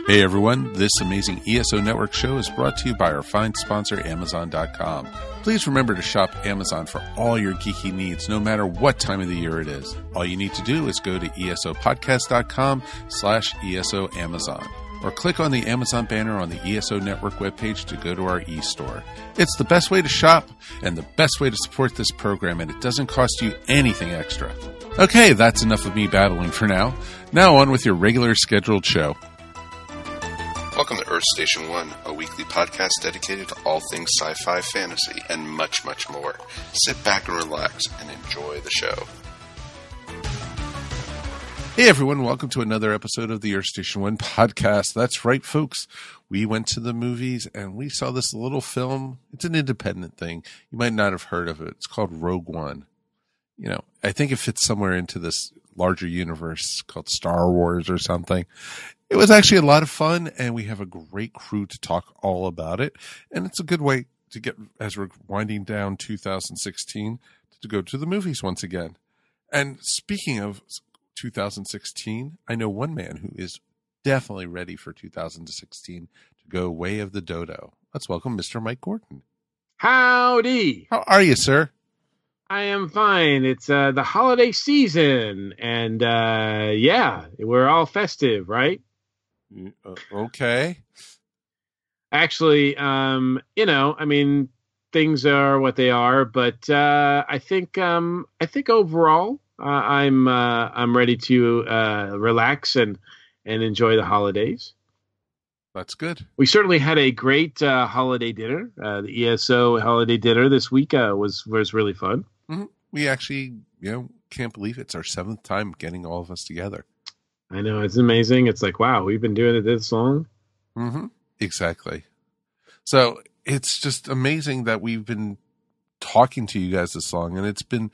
Hey everyone, this amazing ESO Network show is brought to you by our fine sponsor, Amazon.com. Please remember to shop Amazon for all your geeky needs, no matter what time of the year it is. All you need to do is go to esopodcast.com/ESO Amazon, or click on the Amazon banner on the ESO Network webpage to go to our e-store. It's the best way to shop and the best way to support this program, and it doesn't cost you anything extra. Okay, that's enough of me babbling for now. Now on with your regular scheduled show. Welcome to Earth Station 1, a weekly podcast dedicated to all things sci-fi, fantasy, and much, much more. Sit back and relax and enjoy the show. Hey everyone, welcome to another episode of the Earth Station 1 podcast. That's right, folks. We went to the movies and we saw this little film. It's an independent thing. You might not have heard of it. It's called Rogue One. You know, I think it fits somewhere into this larger universe called Star Wars or something. It was actually a lot of fun, and we have a great crew to talk all about it. And it's a good way to get, as we're winding down 2016, to go to the movies once again. And speaking of 2016, I know one man who is definitely ready for 2016 to go way of the dodo. Let's welcome Mr. Mike Gordon. Howdy. How are you, sir? I am fine. It's the holiday season, and yeah, we're all festive, right? Okay. Actually, things are what they are, but I think overall, I'm ready to relax and enjoy the holidays. That's good. We certainly had a great holiday dinner. The ESO holiday dinner this week was really fun. Mm-hmm. We actually, can't believe it's our 7th time getting all of us together. I know, it's amazing. It's like, wow, we've been doing it this long. Mm-hmm. Exactly. So it's just amazing that we've been talking to you guys this long, and it's been,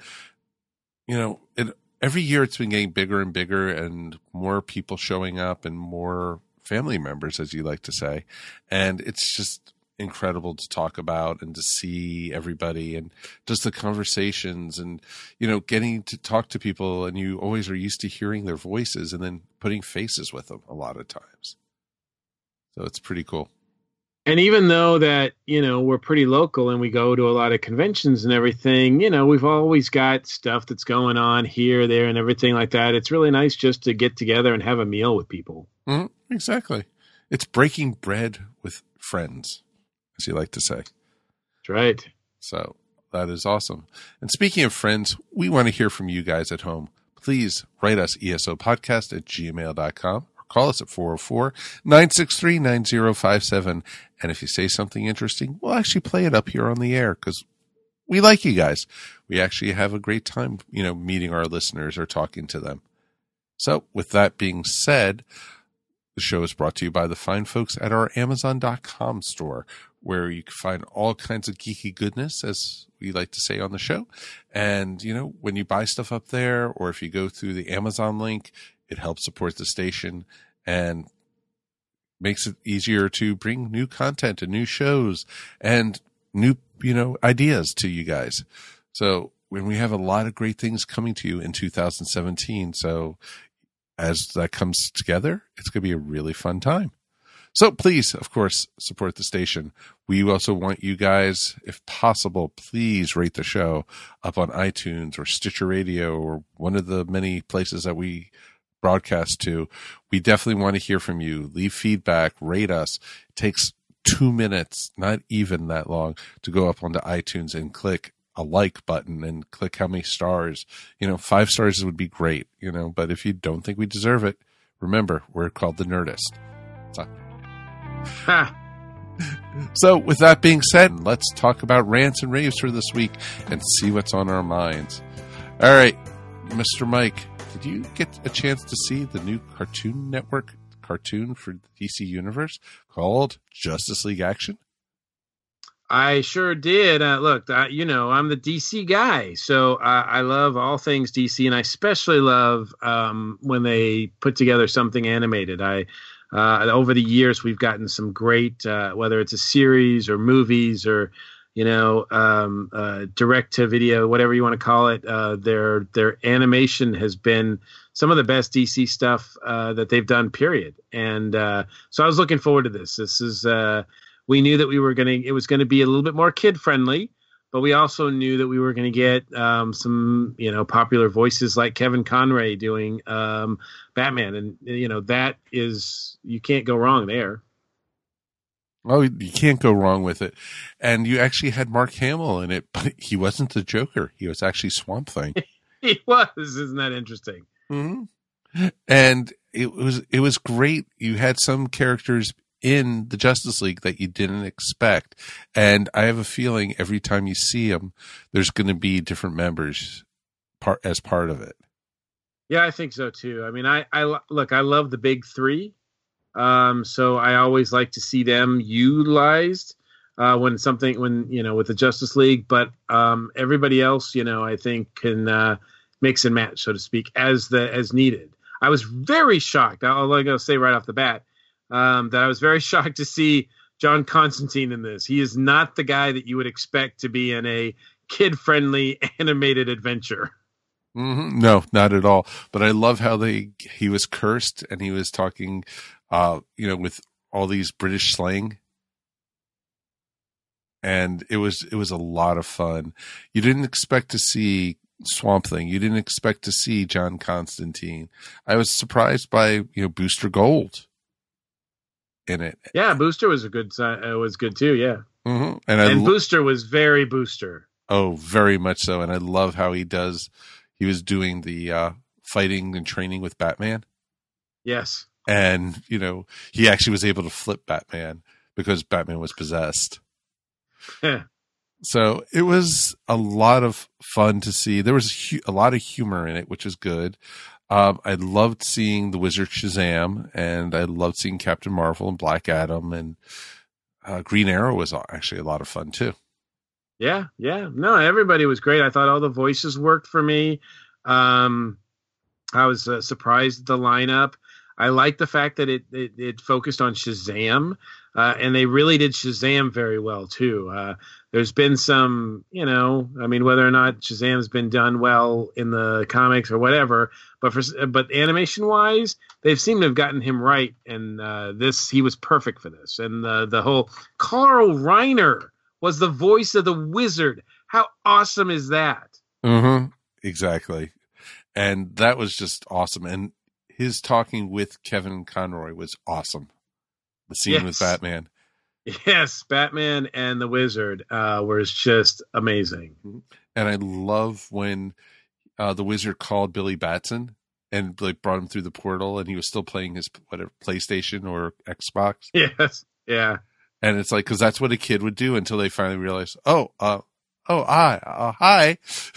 every year it's been getting bigger and bigger, and more people showing up, and more family members, as you like to say, and it's just incredible to talk about and to see everybody and just the conversations and getting to talk to people, and you always are used to hearing their voices and then putting faces with them a lot of times, so it's pretty cool. And even though that we're pretty local and we go to a lot of conventions and everything, we've always got stuff that's going on here, there, and everything like that. It's really nice just to get together and have a meal with people. Mm-hmm. Exactly. It's breaking bread with friends, as you like to say. That's right. So that is awesome. And speaking of friends, we want to hear from you guys at home. Please write us esopodcast@gmail.com or call us at 404-963-9057. And if you say something interesting, we'll actually play it up here on the air because we like you guys. We actually have a great time, meeting our listeners or talking to them. So with that being said, the show is brought to you by the fine folks at our Amazon.com store, where you can find all kinds of geeky goodness, as we like to say on the show. And, when you buy stuff up there, or if you go through the Amazon link, it helps support the station and makes it easier to bring new content and new shows and new, ideas to you guys. So when we have a lot of great things coming to you in 2017, so as that comes together, it's going to be a really fun time. So please, of course, support the station. We also want you guys, if possible, please rate the show up on iTunes or Stitcher Radio or one of the many places that we broadcast to. We definitely want to hear from you. Leave feedback, rate us. It takes 2 minutes, not even that long, to go up onto iTunes and click a like button and click how many stars. 5 stars would be great, but if you don't think we deserve it, remember, we're called The Nerdist. So with that being said, let's talk about rants and raves for this week and see what's on our minds. All right, Mr. Mike, did you get a chance to see the new Cartoon Network cartoon for the DC Universe called Justice League Action? I sure did. Look, I'm the DC guy, so I love all things DC, and I especially love when they put together something animated. Over the years, we've gotten some great, whether it's a series or movies or direct to video, whatever you want to call it. Their animation has been some of the best DC stuff that they've done, period. And so I was looking forward to this. This is we knew that it was going to be a little bit more kid friendly, but we also knew that we were going to get some popular voices like Kevin Conroy doing Batman, and that is, you can't go wrong there. Oh, you can't go wrong with it. And you actually had Mark Hamill in it, but he wasn't the Joker. He was actually Swamp Thing. He was. Isn't that interesting? Mm-hmm. And it was great. You had some characters in the Justice League that you didn't expect. And I have a feeling every time you see them, there's going to be different members as part of it. Yeah, I think so too. I mean, I love the big three. So I always like to see them utilized with the Justice League, but everybody else, I think can mix and match, so to speak, as needed. I was very shocked. I'll say right off the bat that I was very shocked to see John Constantine in this. He is not the guy that you would expect to be in a kid-friendly animated adventure. Mm-hmm. No, not at all. But I love how he was cursed and he was talking, with all these British slang, and it was a lot of fun. You didn't expect to see Swamp Thing. You didn't expect to see John Constantine. I was surprised by Booster Gold in it. Yeah, Booster was good too. Yeah, mm-hmm. And Booster was very Booster. Oh, very much so. And I love how he was doing the fighting and training with Batman. Yes. And, he actually was able to flip Batman because Batman was possessed. So it was a lot of fun to see. There was a lot of humor in it, which is good. I loved seeing the Wizard Shazam, and I loved seeing Captain Marvel and Black Adam, and Green Arrow was actually a lot of fun too. Yeah. No, everybody was great. I thought all the voices worked for me. I was surprised at the lineup. I like the fact that it focused on Shazam, and they really did Shazam very well too. There's been some, whether or not Shazam's been done well in the comics or whatever, but animation wise, they've seemed to have gotten him right, and he was perfect for this. And the whole Carl Reiner was the voice of the Wizard. How awesome is that? Mm-hmm. Exactly. And that was just awesome. And his talking with Kevin Conroy was awesome. The scene with Batman. Yes, Batman and the Wizard was just amazing. And I love when the Wizard called Billy Batson and brought him through the portal, and he was still playing his PlayStation or Xbox. Yes, yeah. And it's like, because that's what a kid would do until they finally realize, hi.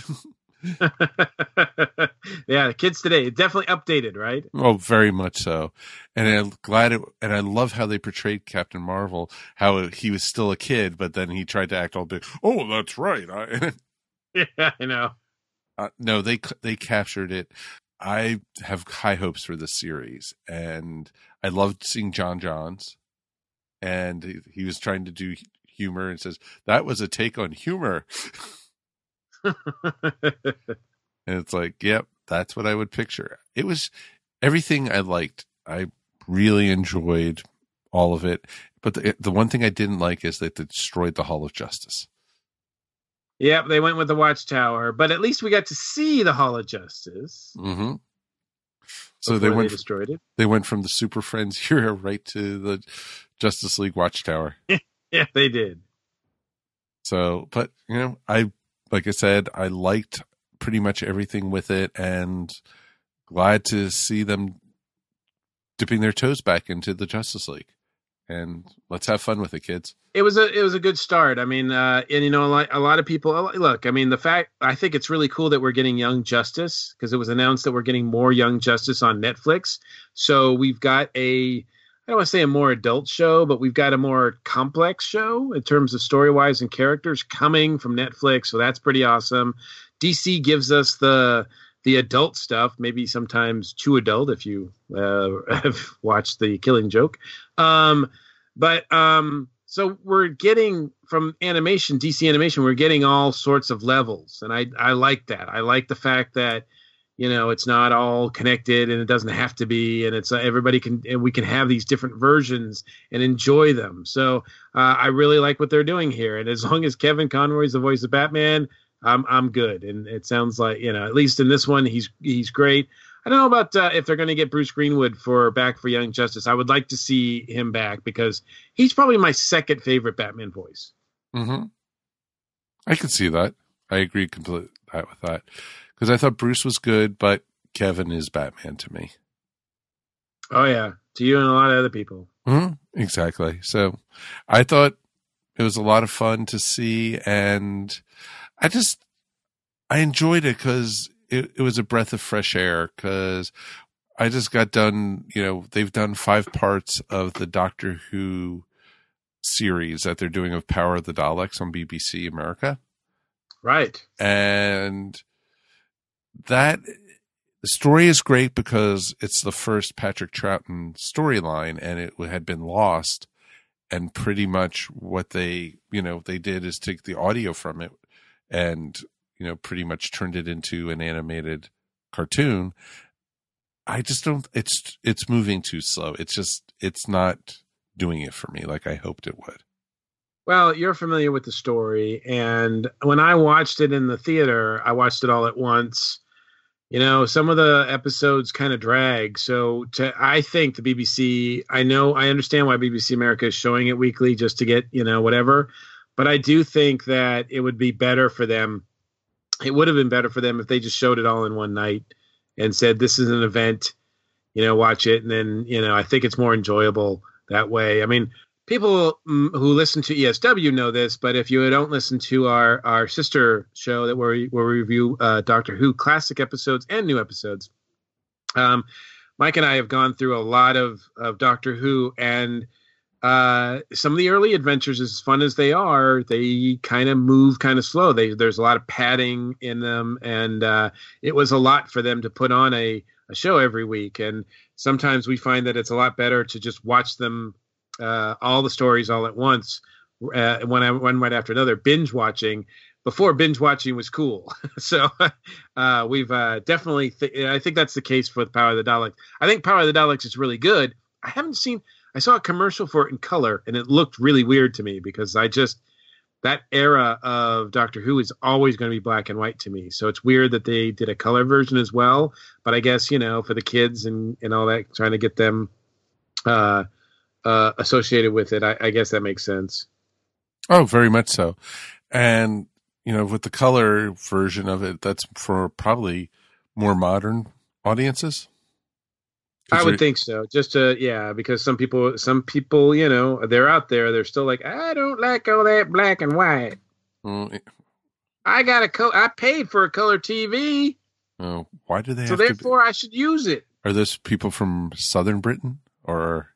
Yeah, the kids today definitely updated, right? Oh, very much so. And I'm glad and I love how they portrayed Captain Marvel, how he was still a kid, but then he tried to act all big. Oh, that's right. Yeah, I know. No, they captured it. I have high hopes for this series, and I loved seeing John Johns, and he was trying to do humor and says that was a take on humor. And it's like, yep, that's what I would picture. It was everything I liked. I really enjoyed all of it. But the one thing I didn't like is that they destroyed the Hall of Justice. Yep, they went with the Watchtower, but at least we got to see the Hall of Justice. Mm-hmm. So they destroyed it. They went from the Super Friends era right to the Justice League Watchtower. Yeah, they did. So, but like I said, I liked pretty much everything with it, and glad to see them dipping their toes back into the Justice League. And let's have fun with it, kids. It was a good start. I mean, a lot of people look. I mean, I think it's really cool that we're getting Young Justice, because it was announced that we're getting more Young Justice on Netflix. So we've got I don't want to say a more adult show, but we've got a more complex show in terms of story-wise and characters coming from Netflix. So that's pretty awesome. DC gives us the adult stuff, maybe sometimes too adult if you have watched The Killing Joke. So we're getting from animation, DC animation, we're getting all sorts of levels, and I like that. I like the fact that it's not all connected, and it doesn't have to be, and it's everybody can, and we can have these different versions and enjoy them. So I really like what they're doing here, and as long as Kevin Conroy's the voice of Batman, I'm good. And it sounds like at least in this one, he's great. I don't know about if they're going to get Bruce Greenwood back for Young Justice. I would like to see him back because he's probably my second favorite Batman voice. Mm-hmm. I can see that. I agree completely with that. Because I thought Bruce was good, but Kevin is Batman to me. Oh, yeah. To you and a lot of other people. Mm-hmm. Exactly. So I thought it was a lot of fun to see. And I enjoyed it because it was a breath of fresh air. Because I just got done, they've done 5 parts of the Doctor Who series that they're doing of Power of the Daleks on BBC America. Right. And the story is great because it's the first Patrick Troughton storyline, and it had been lost. And pretty much what they did is take the audio from it and, pretty much turned it into an animated cartoon. I just don't, it's moving too slow. It's not doing it for me like I hoped it would. Well, you're familiar with the story. And when I watched it in the theater, I watched it all at once. Some of the episodes kind of drag. So I think the BBC, I understand why BBC America is showing it weekly just to get, whatever. But I do think that it would be better for them. It would have been better for them if they just showed it all in one night and said, this is an event, watch it. And then, I think it's more enjoyable that way. I mean, people who listen to ESW know this, but if you don't listen to our sister show where we review Doctor Who classic episodes and new episodes, Mike and I have gone through a lot of Doctor Who, and some of the early adventures, as fun as they are, they kind of move kind of slow. There's a lot of padding in them, and it was a lot for them to put on a show every week. And sometimes we find that it's a lot better to just watch them all the stories all at once, one right after another, binge watching. Before binge watching was cool. So we've definitely, I think that's the case for the Power of the Daleks. I think Power of the Daleks is really good. I saw a commercial for it in color, and it looked really weird to me because that era of Doctor Who is always going to be black and white to me. So it's weird that they did a color version as well. But I guess, for the kids and all that, trying to get them associated with it, I guess that makes sense. Oh, very much so. And, with the color version of it, that's for probably more modern audiences. I would think so. Because some people, they're out there. They're still like, I don't like all that black and white. I paid for a color TV. Oh, why do they? So therefore, I should use it. Are those people from Southern Britain or?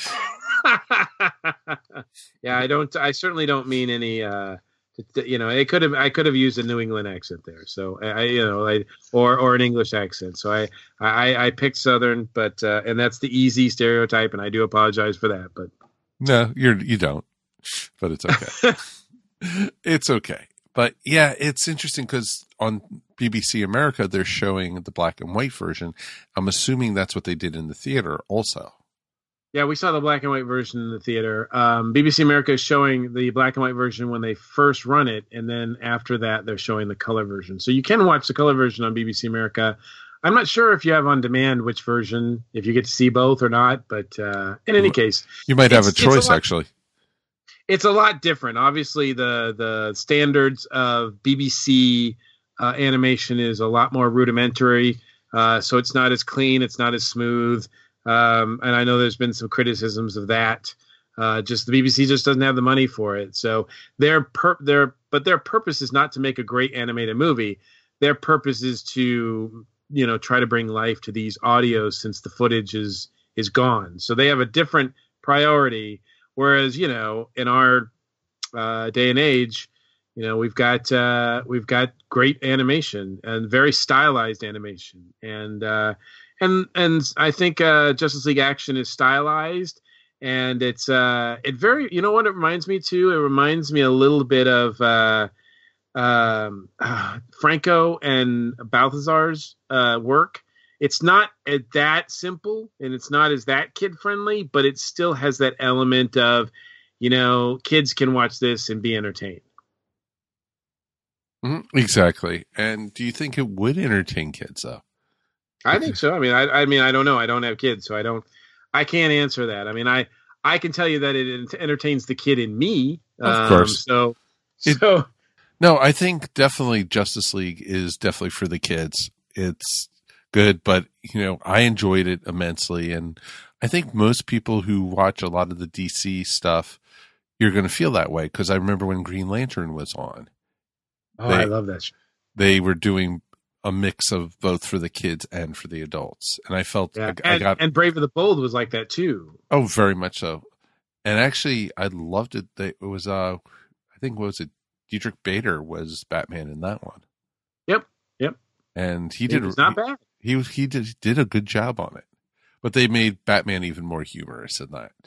Yeah, I certainly don't mean any. I could have used a New England accent there. So or an English accent. So I picked Southern, but and that's the easy stereotype, and I do apologize for that. But no, you don't. But it's okay. It's okay. But yeah, it's interesting because on BBC America they're showing the black and white version. I'm assuming that's what they did in the theater also. Yeah, we saw the black and white version in the theater. BBC America is showing the black and white version when they first run it, and then after that, they're showing the color version. So you can watch the color version on BBC America. I'm not sure if you have on demand which version, if you get to see both or not, but in any case. You might have a choice, actually. It's a lot different. Obviously, the standards of BBC animation is a lot more rudimentary, so it's not as clean, it's not as smooth. And I know there's been some criticisms of that. Just the BBC just doesn't have the money for it. So their purpose is not to make a great animated movie. Their purpose is to, try to bring life to these audios since the footage is gone. So they have a different priority. Whereas, in our day and age, we've got great animation and very stylized animation. And I think Justice League Action is stylized, and it very, you know what it reminds me too. It reminds me a little bit of Franco and Balthazar's work. It's not that simple, and it's not as that kid friendly, but it still has that element of, kids can watch this and be entertained. Exactly. And do you think it would entertain kids though? I think so. I mean, I don't know. I don't have kids, so I can't answer that. I mean, I can tell you that it entertains the kid in me. Of course. No, I think definitely Justice League is definitely for the kids. It's good, but I enjoyed it immensely, and I think most people who watch a lot of the DC stuff, you're going to feel that way, because I remember when Green Lantern was on. I love that show. They were doing a mix of both for the kids and for the adults, and I felt and Brave of the Bold was like that too. Oh, very much so. And actually, I loved it. It was I think what was it? Diedrich Bader was Batman in that one. Yep. And it was not bad. He did a good job on it, but they made Batman even more humorous than that.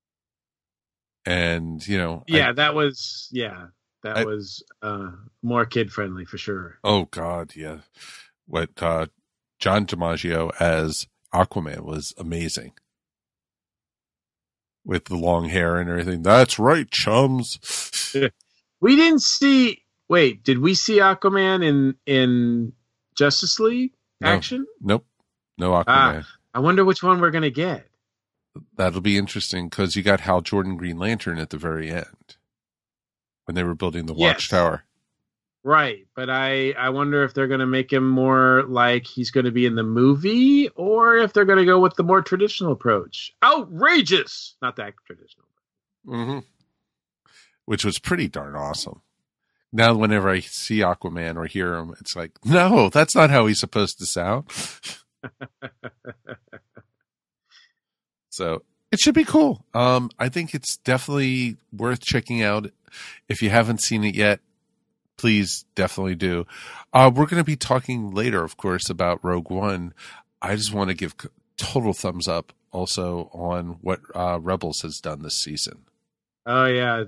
And that was more kid friendly for sure. Oh God, yeah. What John DiMaggio as Aquaman was amazing, with the long hair and everything. That's right, chums. We didn't see. Wait, did we see Aquaman in Justice League action? Nope, no Aquaman. I wonder which one we're gonna get. That'll be interesting, because you got Hal Jordan Green Lantern at the very end when they were building the Watchtower. Right, but I wonder if they're going to make him more like he's going to be in the movie, or if they're going to go with the more traditional approach. Outrageous! Not that traditional. Mm-hmm. Which was pretty darn awesome. Now, whenever I see Aquaman or hear him, it's like, no, that's not how he's supposed to sound. So it should be cool. I think it's definitely worth checking out. If you haven't seen it yet, please definitely do. We're going to be talking later, of course, about Rogue One. I just want to give total thumbs up also on what Rebels has done this season. Oh, yeah.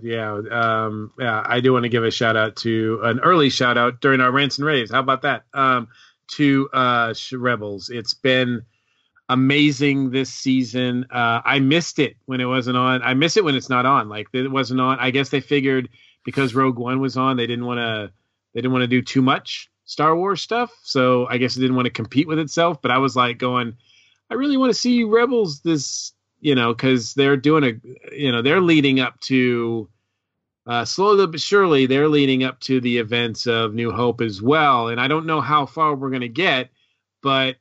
I do want to give a shout out to an early shout out during our rants and raves. How about that? To Rebels. It's been amazing this season. I missed it when it wasn't on. I miss it when it's not on. Like, it wasn't on. I guess they figured because Rogue One was on, they didn't want to do too much Star Wars stuff. So I guess it didn't want to compete with itself. But I was like going, I really want to see Rebels this, because they're doing they're leading up to slowly but surely they're leading up to the events of New Hope as well. And I don't know how far we're going to get, but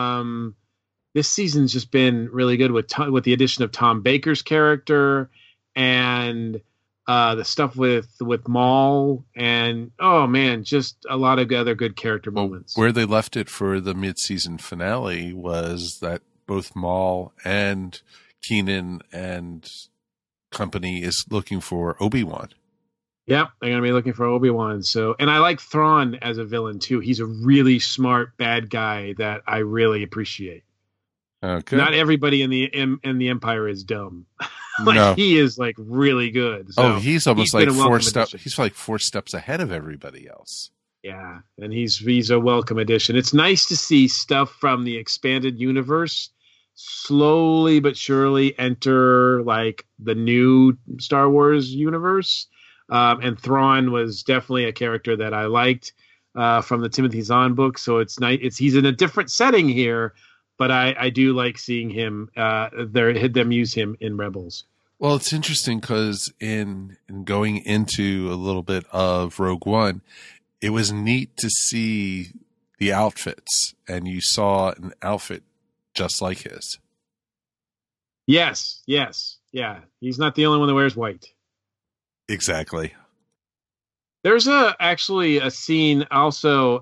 this season's just been really good with the addition of Tom Baker's character and the stuff with Maul, and oh man, just a lot of other good character moments. Where they left it for the mid-season finale was that both Maul and Keenan and company is looking for Obi-Wan. Yep, they're going to be looking for Obi-Wan. So, and I like Thrawn as a villain too. He's a really smart bad guy that I really appreciate. Okay. Not everybody in the Empire is dumb. He is like really good. So he's almost like 4 steps. He's like 4 steps ahead of everybody else. Yeah, and he's a welcome addition. It's nice to see stuff from the expanded universe slowly but surely enter like the new Star Wars universe. And Thrawn was definitely a character that I liked from the Timothy Zahn book. So it's nice. He's in a different setting here, but I do like seeing him them use him in Rebels. Well, it's interesting because in going into a little bit of Rogue One, it was neat to see the outfits, and you saw an outfit just like his. Yes. Yeah. He's not the only one that wears white. Exactly. There's actually a scene also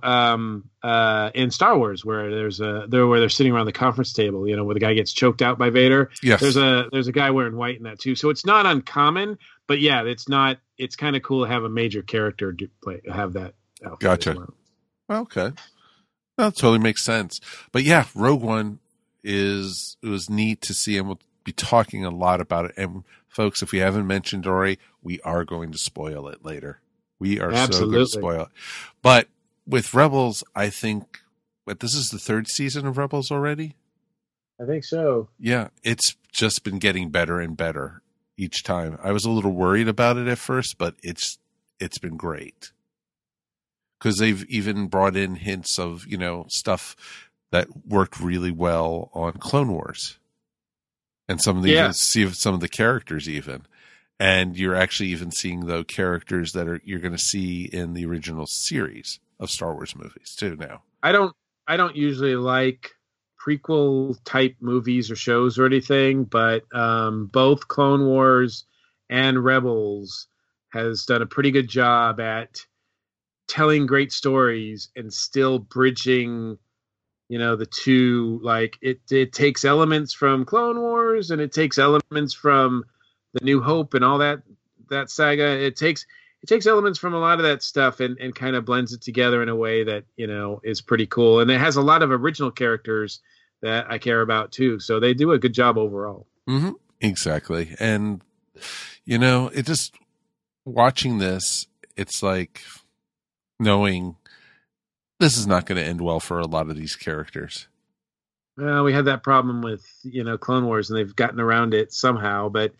in Star Wars where where they're sitting around the conference table, where the guy gets choked out by Vader. Yes. There's a guy wearing white in that too. So it's not uncommon, but yeah, it's kind of cool to have a major character have that outfit. Gotcha. Okay. That totally makes sense. But yeah, Rogue One it was neat to see him with be talking a lot about it. And folks, if we haven't mentioned already, we are going to spoil it later. We are so going to spoil it. But with Rebels, I think, this is the 3rd season of Rebels already? I think so. Yeah, it's just been getting better and better each time. I was a little worried about it at first, but it's been great. Because they've even brought in hints of, stuff that worked really well on Clone Wars. And some of the characters even. And you're actually even seeing the characters that you're going to see in the original series of Star Wars movies too now. I don't usually like prequel type movies or shows or anything, but both Clone Wars and Rebels has done a pretty good job at telling great stories and still bridging, the two. Like it takes elements from Clone Wars and it takes elements from The New Hope and all that saga. It takes elements from a lot of that stuff and kind of blends it together in a way that, is pretty cool. And it has a lot of original characters that I care about too. So they do a good job overall. Mm-hmm. Exactly. And, it just watching this, it's like knowing this is not going to end well for a lot of these characters. Well, we had that problem with, Clone Wars, and they've gotten around it somehow, but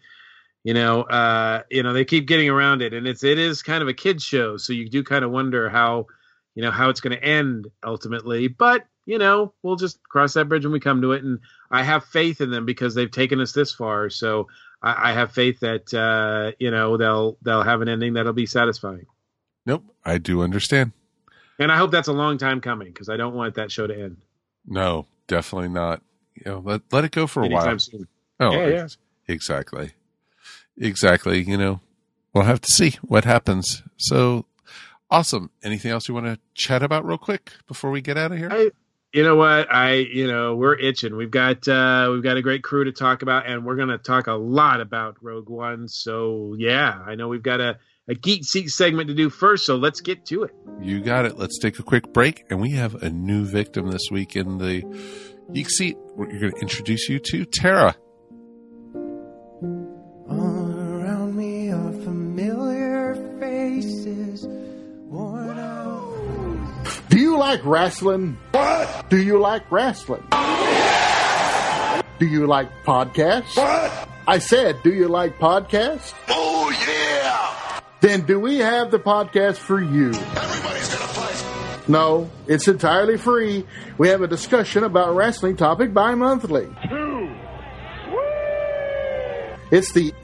they keep getting around it, and it is kind of a kid's show. So you do kind of wonder how it's going to end ultimately, but we'll just cross that bridge when we come to it. And I have faith in them because they've taken us this far. So I have faith that, they'll have an ending that'll be satisfying. Nope. I do understand. And I hope that's a long time coming because I don't want that show to end. No, definitely not. Let it go for a while. Soon. Oh, yeah. Exactly. We'll have to see what happens. So awesome. Anything else you want to chat about real quick before we get out of here? You know what? We're itching. We've got a great crew to talk about, and we're going to talk a lot about Rogue One. So yeah, I know we've got a Geek Seat segment to do first, so let's get to it. You got it. Let's take a quick break, and we have a new victim this week in the Geek Seat. We're going to introduce you to Tara. All around me are familiar faces, worn out. Do you like wrestling? What? Do you like wrestling? Yeah! Do you like podcasts? What? I said, do you like podcasts? Oh, yeah! Then do we have the podcast for you? Everybody's gonna fight. No, it's entirely free. We have a discussion about wrestling topic bi-monthly. It's the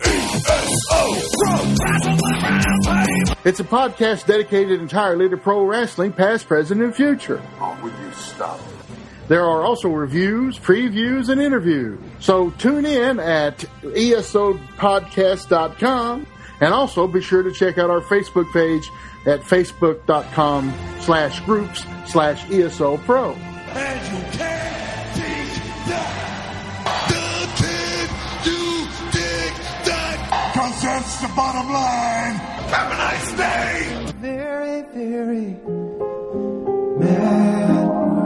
It's a podcast dedicated entirely to pro wrestling, past, present, and future. Oh, will you stop? There are also reviews, previews, and interviews. So tune in at esopodcast.com, and also be sure to check out our Facebook page at facebook.com/groups/ESOPro. And you can't beat that. The kid, you dig that. 'Cause that's the bottom line. Have a nice day. Very, very mad.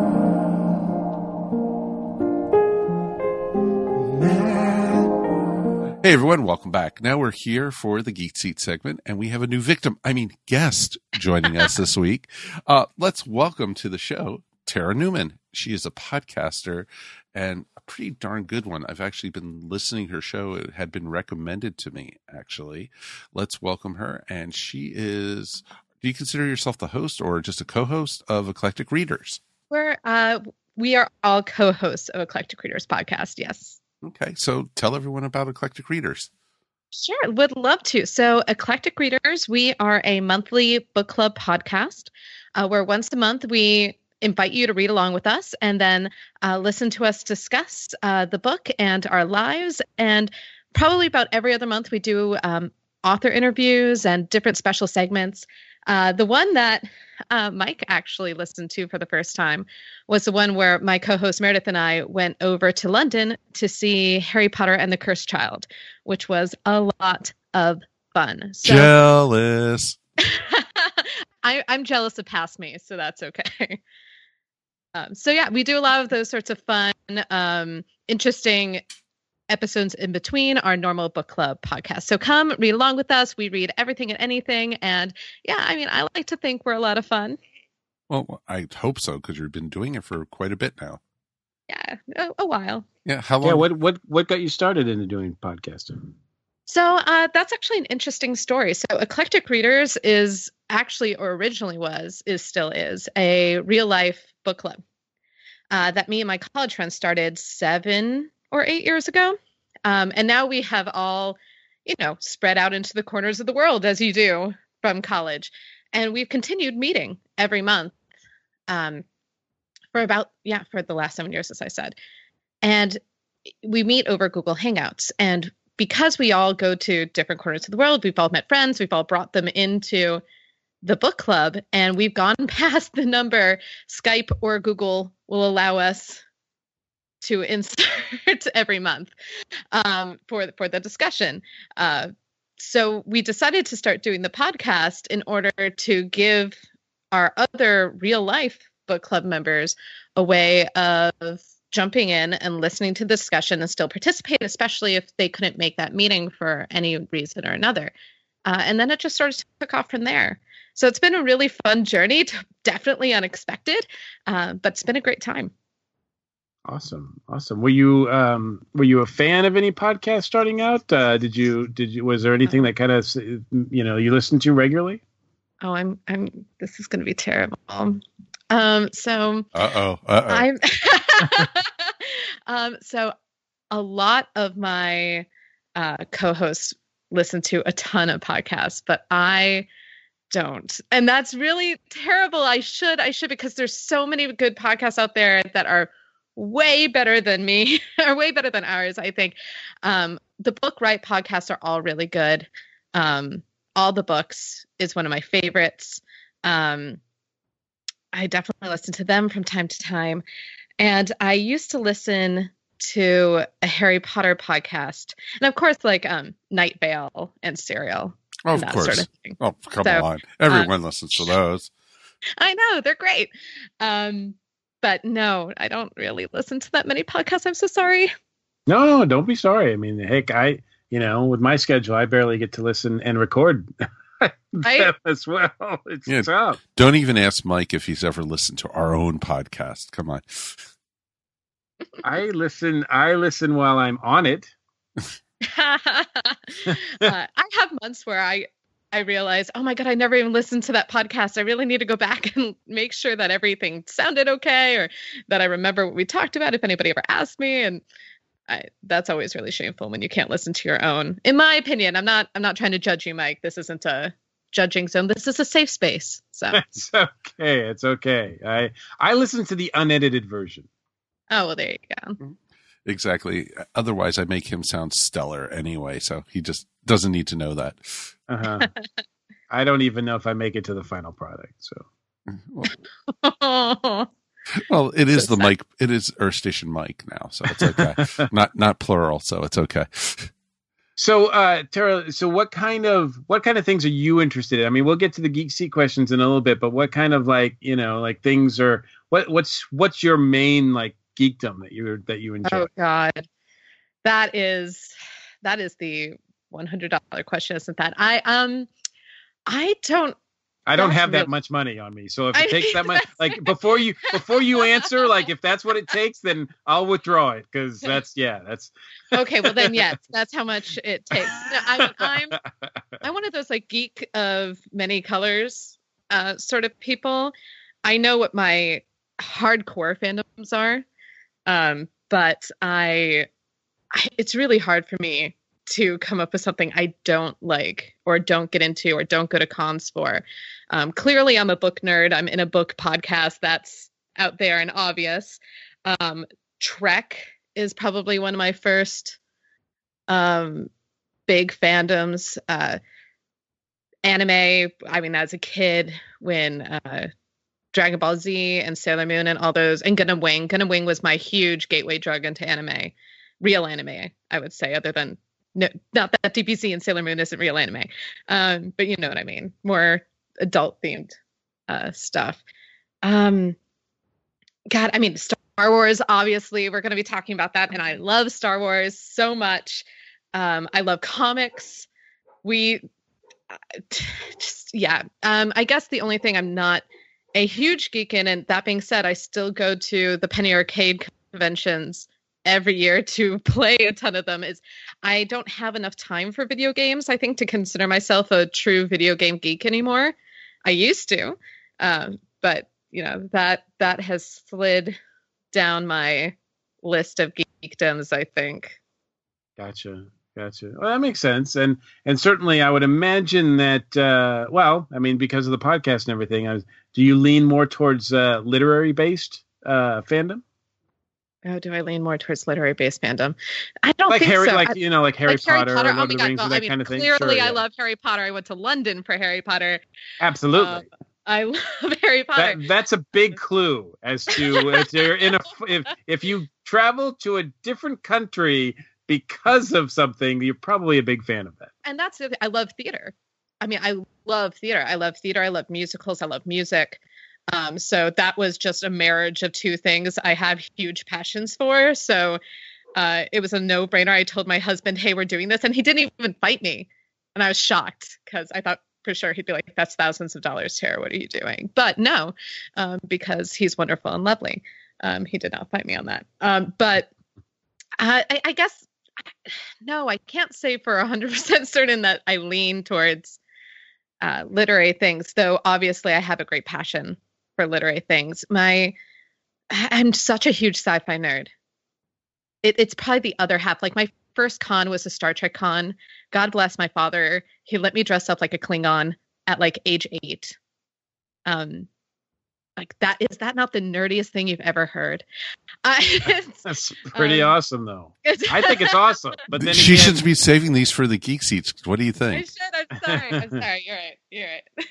Hey everyone, welcome back. Now we're here for the Geek Seat segment, and we have a new guest joining us this week. Let's welcome to the show Tara Newman. She is a podcaster and a pretty darn good one. I've actually been listening to her show. It had been recommended to me, actually. Let's welcome her. And she is, do you consider yourself the host or just a co-host of Eclectic Readers? We are all co-hosts of Eclectic Readers podcast, yes. Okay, so tell everyone about Eclectic Readers. Sure, would love to. So Eclectic Readers, we are a monthly book club podcast where once a month we invite you to read along with us and then listen to us discuss the book and our lives. And probably about every other month we do author interviews and different special segments. The one that Mike actually listened to for the first time was the one where my co-host Meredith and I went over to London to see Harry Potter and the Cursed Child, which was a lot of fun. So, jealous. I'm jealous of past me, so that's okay. So yeah, we do a lot of those sorts of fun, interesting episodes in between our normal book club podcast. So come read along with us. We read everything and anything. And yeah, I mean, I like to think we're a lot of fun. Well, I hope so, because you've been doing it for quite a bit now. Yeah, a while. Yeah, how long? Yeah, what got you started into doing podcasting? So that's actually an interesting story. So Eclectic Readers is actually, or originally was, still is, a real life book club that me and my college friends started 7 or 8 years ago. And now we have all, spread out into the corners of the world, as you do from college. And we've continued meeting every month for the last 7 years, as I said. And we meet over Google Hangouts. And because we all go to different corners of the world, we've all met friends, we've all brought them into the book club, and we've gone past the number Skype or Google will allow us to insert every month for the discussion. So we decided to start doing the podcast in order to give our other real life book club members a way of jumping in and listening to the discussion and still participate, especially if they couldn't make that meeting for any reason or another. And then it just sort of took off from there. So it's been a really fun journey, definitely unexpected, but it's been a great time. Awesome. Were you a fan of any podcast starting out? Was there anything that kind of, you listened to regularly? Oh, this is going to be terrible. So so a lot of my co-hosts listen to a ton of podcasts, but I don't. And that's really terrible. I should because there's so many good podcasts out there that are way better than me, or way better than ours, I think. The Book Right podcasts are all really good. All the Books is one of my favorites. I definitely listen to them from time to time. And I used to listen to a Harry Potter podcast. And of course, like Night Vale and Serial. Oh, and of course. Sort of thing. Oh, come on. Everyone listens to those. I know. They're great. But no, I don't really listen to that many podcasts. I'm so sorry. No, don't be sorry. I mean, heck, with my schedule, I barely get to listen and record them as well. It's tough. Don't even ask Mike if he's ever listened to our own podcast. Come on. I listen while I'm on it. I have months where I realize, oh my God, I never even listened to that podcast. I really need to go back and make sure that everything sounded okay, or that I remember what we talked about if anybody ever asked me. And that's always really shameful when you can't listen to your own. In my opinion, I'm not trying to judge you, Mike. This isn't a judging zone. This is a safe space. So it's okay. It's okay. I listen to the unedited version. Oh, well, there you go. Exactly. Otherwise, I make him sound stellar anyway, so he just doesn't need to know that. Uh-huh. I don't even know if I make it to the final product. So, well, it is the mic. It is Earth Station Mike now, so it's okay. not plural, so it's okay. So, Tara, what kind of things are you interested in? I mean, we'll get to the Geek Seat questions in a little bit, but what kind of things are what's your main geekdom that you enjoy? Oh God, that is the $100 question, isn't that? I don't have that much money on me, so if it takes that much, before you answer, if that's what it takes, then I'll withdraw it, because that's okay. Well, then yes, that's how much it takes. No, I'm one of those geek of many colors sort of people. I know what my hardcore fandoms are, but it's really hard for me to come up with something I don't like or don't get into or don't go to cons for. Clearly, I'm a book nerd. I'm in a book podcast. That's out there and obvious. Trek is probably one of my first big fandoms. Anime, I mean, as a kid, when Dragon Ball Z and Sailor Moon and all those, and Gundam Wing. Gundam Wing was my huge gateway drug into anime. Real anime, I would say, other than, no, not that DBZ and Sailor Moon isn't real anime. But you know what I mean. More adult themed stuff. God, I mean, Star Wars, obviously, we're going to be talking about that. And I love Star Wars so much. I love comics. I guess the only thing I'm not a huge geek in, and that being said, I still go to the Penny Arcade conventions every year to play a ton of them, is I don't have enough time for video games, I think, to consider myself a true video game geek anymore. I used to, but that has slid down my list of geekdoms, I think. Gotcha. Well, that makes sense. And certainly I would imagine that, because of the podcast and everything, do you lean more towards literary-based fandom? Oh, do I lean more towards literary-based fandom? I don't think Harry, so. like Harry Potter or Lord of the Rings and that kind of thing? Clearly, I love Harry Potter. I went to London for Harry Potter. Absolutely. I love Harry Potter. That's a big clue as to if you're if you travel to a different country because of something, you're probably a big fan of that. And that's the thing. I love theater. I love theater. I love musicals. I love music. So that was just a marriage of two things I have huge passions for. So it was a no-brainer. I told my husband, hey, we're doing this. And he didn't even fight me. And I was shocked because I thought for sure he'd be like, that's thousands of dollars, Tara. What are you doing? But no, because he's wonderful and lovely. He did not fight me on that. But I guess, no, I can't say for 100% certain that I lean towards literary things, though obviously I have a great passion for literary things. I'm such a huge sci-fi nerd. It's probably the other half. Like my first con was a Star Trek con. God bless my father. He let me dress up like a Klingon at like age 8. Like that, is that not the nerdiest thing you've ever heard? That's pretty awesome, though. I think it's awesome. But then she should be saving these for the geek seats. What do you think? I should. I'm sorry. You're right.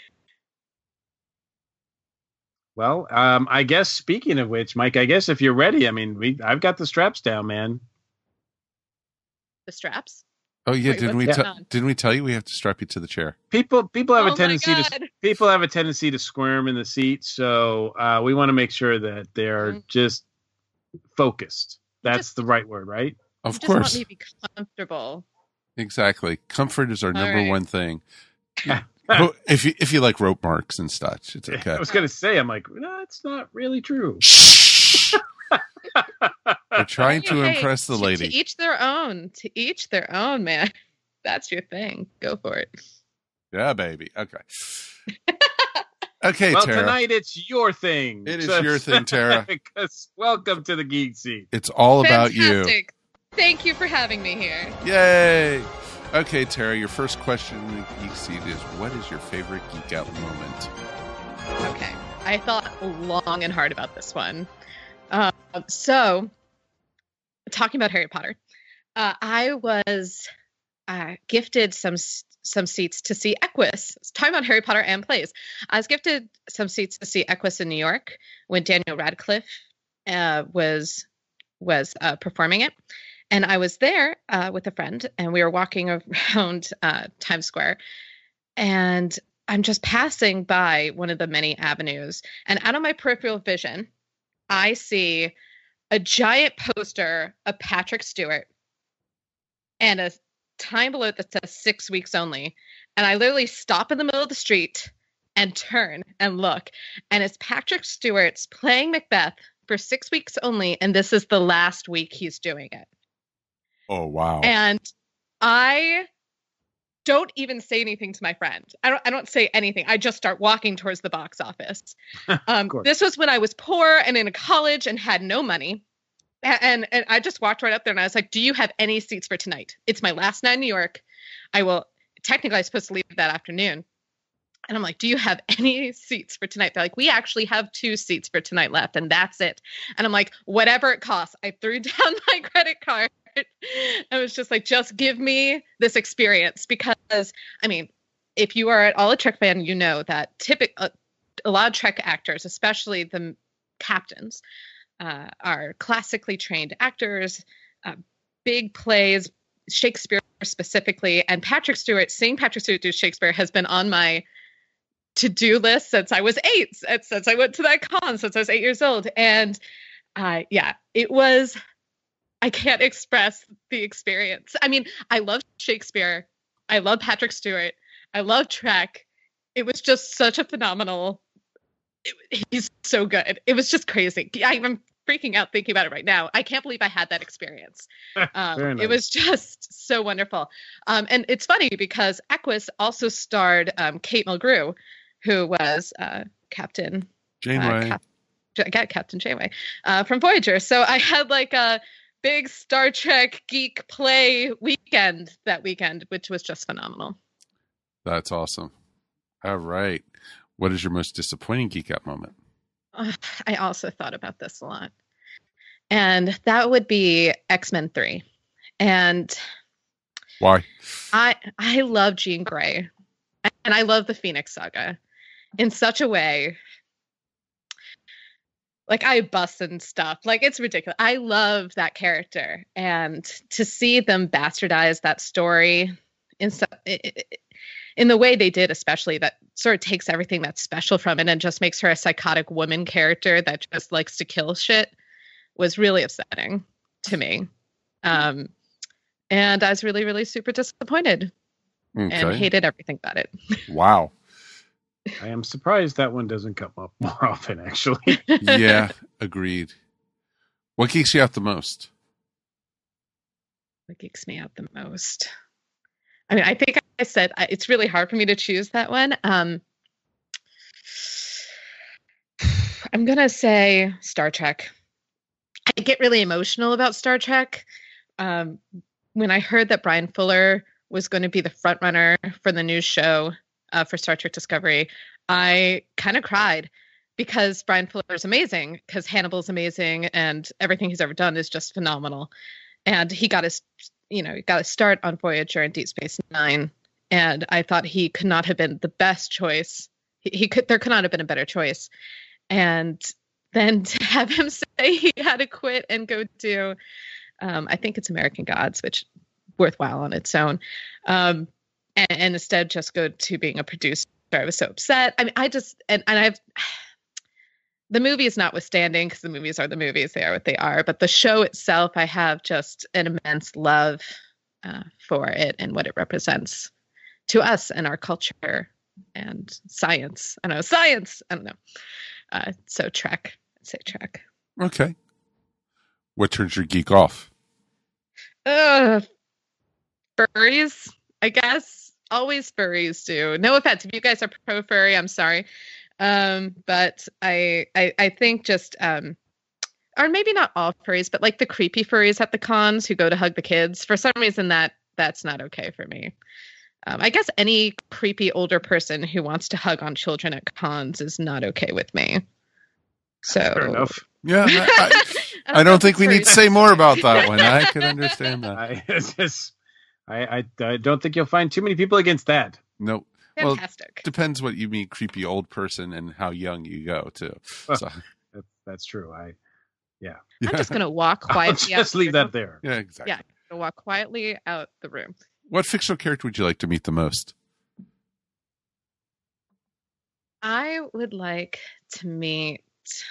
Well, I guess speaking of which, Mike, I guess if you're ready, I've got the straps down, man. The straps? Oh yeah, didn't we tell you we have to strap you to the chair? People have a tendency to squirm in the seat, so we want to make sure that they're just focused. That's the right word, right? Of course. Just want me to be comfortable. Exactly. Comfort is our number one thing. If you like rope marks and such, it's okay. I was going to say, I'm like, that's not really true. We're trying to impress the lady. To each their own, man. That's your thing. Go for it. Yeah, baby. Okay. Okay, well, Tara. Tonight it's your thing. It is your thing, Tara. Because welcome to the Geek Seat. It's all about you. Thank you for having me here. Yay! Okay, Tara, your first question in the Geek Seat is, what is your favorite geek out moment? Okay. I thought long and hard about this one. So, talking about Harry Potter, I was gifted some seats to see Equus. Talking about Harry Potter and plays, I was gifted some seats to see Equus in New York when Daniel Radcliffe was performing it, and I was there with a friend, and we were walking around Times Square, and I'm just passing by one of the many avenues, and out of my peripheral vision, I see a giant poster of Patrick Stewart and a time below that says 6 weeks only. And I literally stop in the middle of the street and turn and look. And it's Patrick Stewart's playing Macbeth for 6 weeks only. And this is the last week he's doing it. Oh, wow. And I don't even say anything to my friend. I don't say anything. I just start walking towards the box office. This was when I was poor and in college and had no money. And I just walked right up there and I was like, do you have any seats for tonight? It's my last night in New York. Technically I was supposed to leave that afternoon. And I'm like, do you have any seats for tonight? They're like, we actually have 2 seats for tonight left. And that's it. And I'm like, whatever it costs. I threw down my credit card. I was just like, just give me this experience, because if you are at all a Trek fan, you know that a lot of Trek actors, especially the captains, are classically trained actors, big plays, Shakespeare specifically, and seeing Patrick Stewart do Shakespeare has been on my to-do list since I was 8, since I went to that con, since I was 8 years old. And Yeah, it was. I can't express the experience. I mean, I love Shakespeare. I love Patrick Stewart. I love Trek. It was just such a phenomenal. He's so good. It was just crazy. I'm freaking out thinking about it right now. I can't believe I had that experience. Very nice. It was just so wonderful. And it's funny because Equus also starred Kate Mulgrew, who was Captain Janeway. Captain Janeway from Voyager. So I had like a big Star Trek geek play weekend that weekend, which was just phenomenal. That's awesome. All right. What is your most disappointing geek out moment? I also thought about this a lot. And that would be X-Men 3. And why? I love Jean Grey. And I love the Phoenix Saga in such a way. Like, I bust and stuff. Like, it's ridiculous. I love that character. And to see them bastardize that story in the way they did, especially, that sort of takes everything that's special from it and just makes her a psychotic woman character that just likes to kill shit, was really upsetting to me. And I was really, really super disappointed and hated everything about it. Wow. I am surprised that one doesn't come up more often, actually. Yeah, agreed. What geeks you out the most? What geeks me out the most? I mean, I think I said it's really hard for me to choose that one. I'm going to say Star Trek. I get really emotional about Star Trek. When I heard that Brian Fuller was going to be the front runner for the new show for Star Trek Discovery, I kind of cried because Brian Fuller is amazing, because Hannibal's amazing, and everything he's ever done is just phenomenal. And he got his start on Voyager and Deep Space Nine, and I thought he could not have been the best choice. There could not have been a better choice. And then to have him say he had to quit and go do, I think it's American Gods, which worthwhile on its own. And instead just go to being a producer. I was so upset. I mean, the movies notwithstanding, because the movies are the movies, they are what they are. But the show itself, I have just an immense love for it and what it represents to us and our culture and science. I don't know. So Trek. I'd say Trek. Okay. What turns your geek off? Furries, I guess. Always furries do. No offense. If you guys are pro furry, I'm sorry. But I think just, or maybe not all furries, but like the creepy furries at the cons who go to hug the kids. For some reason, that's not okay for me. I guess any creepy older person who wants to hug on children at cons is not okay with me. So fair enough. Yeah, I don't think we need to say more about that one. I can understand that. I don't think you'll find too many people against that. No. Fantastic. Well, depends what you mean, creepy old person, and how young you go too. So. That's true. I'm just going to walk quietly. Just leave that there. Yeah, exactly. Yeah, to walk quietly out the room. What fictional character would you like to meet the most? I would like to meet.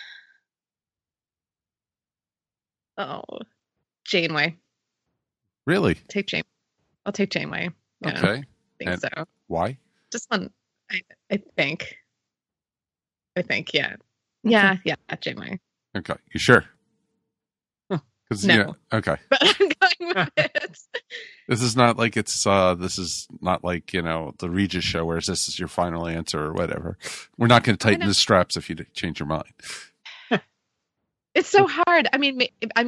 Janeway. Really? I'll take Janeway. Yeah, okay. I think so. Why? Just one. I think. Yeah. Yeah. Janeway. Okay. You sure? No. Yeah, okay. But I'm going with it. This is not like the Regis show where this is your final answer or whatever. We're not going to tighten the straps if you change your mind. It's so hard. I mean,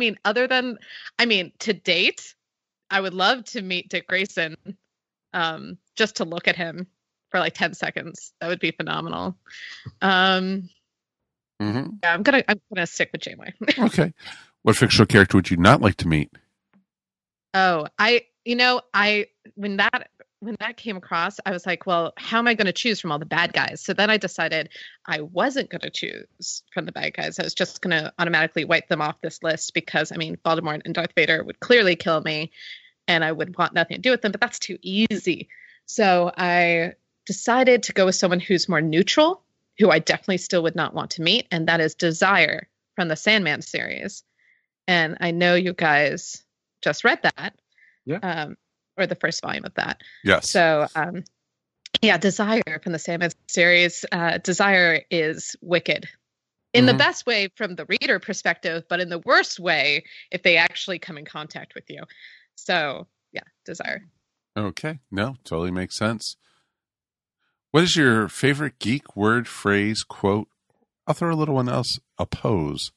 to date, I would love to meet Dick Grayson, just to look at him for like 10 seconds. That would be phenomenal. Yeah, I'm gonna stick with Janeway. Okay. What fictional character would you not like to meet? When that came across, I was like, well, how am I going to choose from all the bad guys? So then I decided I wasn't going to choose from the bad guys. I was just going to automatically wipe them off this list because, I mean, Voldemort and Darth Vader would clearly kill me and I would want nothing to do with them, but that's too easy. So I decided to go with someone who's more neutral, who I definitely still would not want to meet, and that is Desire from the Sandman series. And I know you guys just read that. Yeah. Or the first volume of that. Yes. So, Desire from the Sandman series. Desire is wicked. In the best way from the reader perspective, but in the worst way if they actually come in contact with you. So, yeah, Desire. Okay. No, totally makes sense. What is your favorite geek word, phrase, quote? I'll throw a little one else. A pose.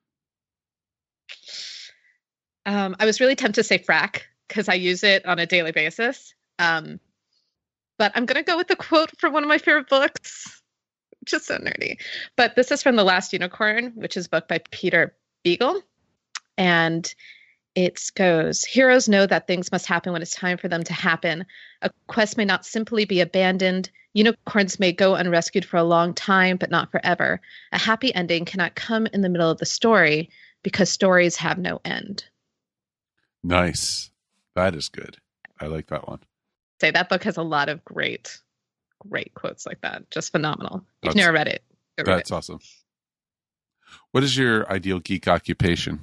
I was really tempted to say frack because I use it on a daily basis. But I'm going to go with the quote from one of my favorite books, which is so nerdy. But this is from The Last Unicorn, which is a book by Peter Beagle. And it goes, heroes know that things must happen when it's time for them to happen. A quest may not simply be abandoned. Unicorns may go unrescued for a long time, but not forever. A happy ending cannot come in the middle of the story because stories have no end. Nice. That is good. I like that one. Say that book has a lot of great quotes like that. Just phenomenal. If you've never read it, go read that's awesome. What is your ideal geek occupation?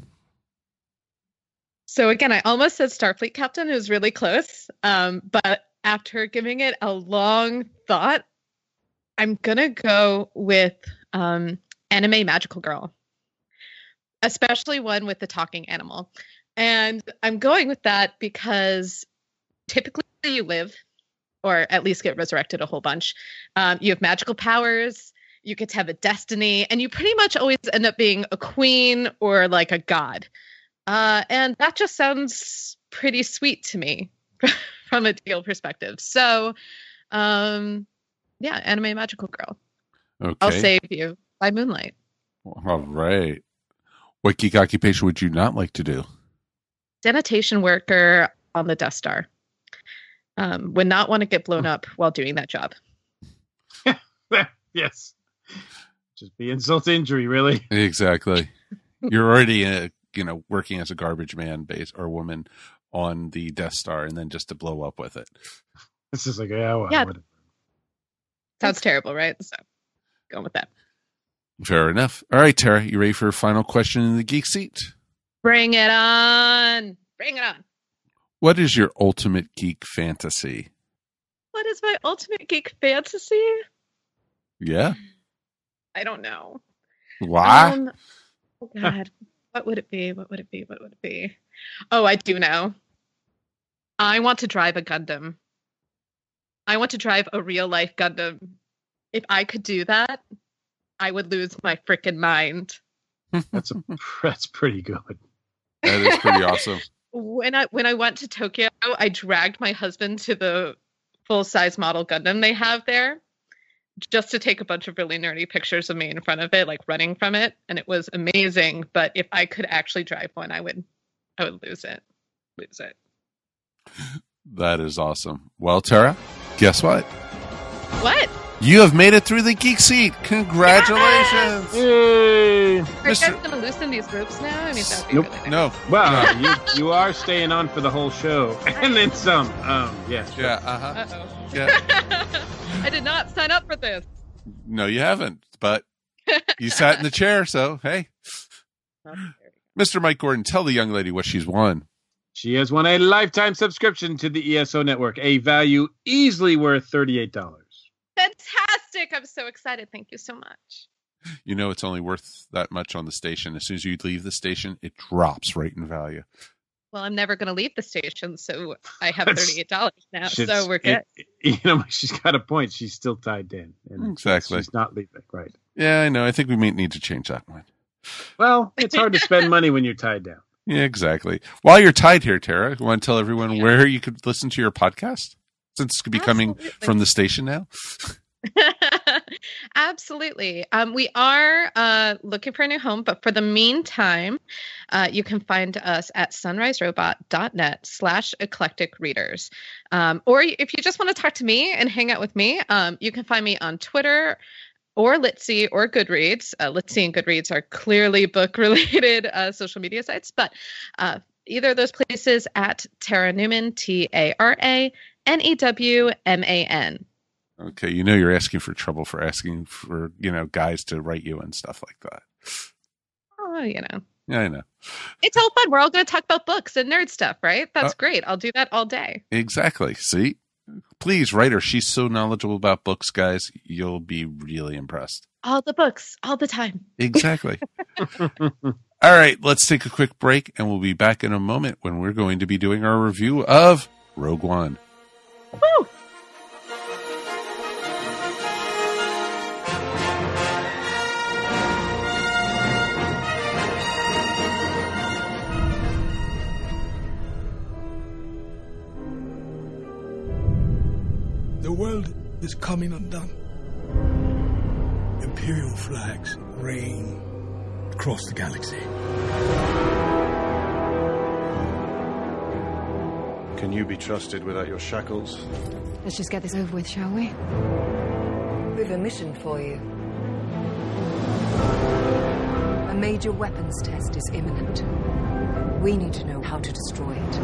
So again, I almost said Starfleet captain. It was really close. But after giving it a long thought, I'm going to go with anime magical girl, especially one with the talking animal. And I'm going with that because typically you live, or at least get resurrected a whole bunch. You have magical powers, you get to have a destiny, and you pretty much always end up being a queen or like a god. And that just sounds pretty sweet to me from a deal perspective. So, anime magical girl. Okay. I'll save you by moonlight. All right. What geek occupation would you not like to do? Sanitation worker on the Death Star. Would not want to get blown up while doing that job. Yes. Just be insult to injury, really. Exactly. You're already, working as a garbage man or woman on the Death Star, and then just to blow up with it. This is like, Sounds terrible, right? So, going with that. Fair enough. All right, Tara, you ready for a final question in the Geek Seat? Bring it on. Bring it on. What is your ultimate geek fantasy? What is my ultimate geek fantasy? Yeah. I don't know. Why? Oh God. What would it be? What would it be? What would it be? Oh, I do know. I want to drive a Gundam. I want to drive a real life Gundam. If I could do that, I would lose my freaking mind. That's pretty good. That is pretty awesome. When I went to Tokyo, I dragged my husband to the full-size model Gundam they have there just to take a bunch of really nerdy pictures of me in front of it, like running from it, and it was amazing. But if I could actually drive one, I would lose it. That is awesome. Well, Tara, guess what? What? You have made it through the Geek Seat. Congratulations! Yes! Are you guys going to loosen these ropes now? I mean, that would be Nope. really nice. No. Well, you are staying on for the whole show, and then some. Yes. Yeah. Uh-huh. Uh-oh. Yeah. I did not sign up for this. No, you haven't. But you sat in the chair, so hey. Mr. Mike Gordon, tell the young lady what she's won. She has won a lifetime subscription to the ESO network, a value easily worth $38. Fantastic. I'm so excited. Thank you so much. You know it's only worth that much on the station. As soon as you leave the station, it drops right in value. Well, I'm never going to leave the station, so I have $38 now, so we're good. She's got a point. She's still tied in. And exactly. She's not leaving, right? Yeah, I know. I think we may need to change that one. Well, it's hard to spend money when you're tied down. Yeah, exactly. While you're tied here, Tara, you want to tell everyone where you could listen to your podcast? Since it's going to be coming from the station now? Absolutely. We are looking for a new home, but for the meantime, you can find us at sunriserobot.net/eclectic readers. Or if you just want to talk to me and hang out with me, you can find me on Twitter or Litzy or Goodreads. Litzy and Goodreads are clearly book-related social media sites, but either of those places at Tara Newman, TaraNewman. Okay, you're asking for trouble for asking for, guys to write you and stuff like that. Yeah, I know. It's all fun. We're all going to talk about books and nerd stuff, right? That's great. I'll do that all day. Exactly. See? Please write her. She's so knowledgeable about books, guys. You'll be really impressed. All the books, all the time. Exactly. All right, let's take a quick break, and we'll be back in a moment when we're going to be doing our review of Rogue One. Woo! The world is coming undone. Imperial flags reign across the galaxy. Can you be trusted without your shackles? Let's just get this over with, shall we? We've a mission for you. A major weapons test is imminent. We need to know how to destroy it.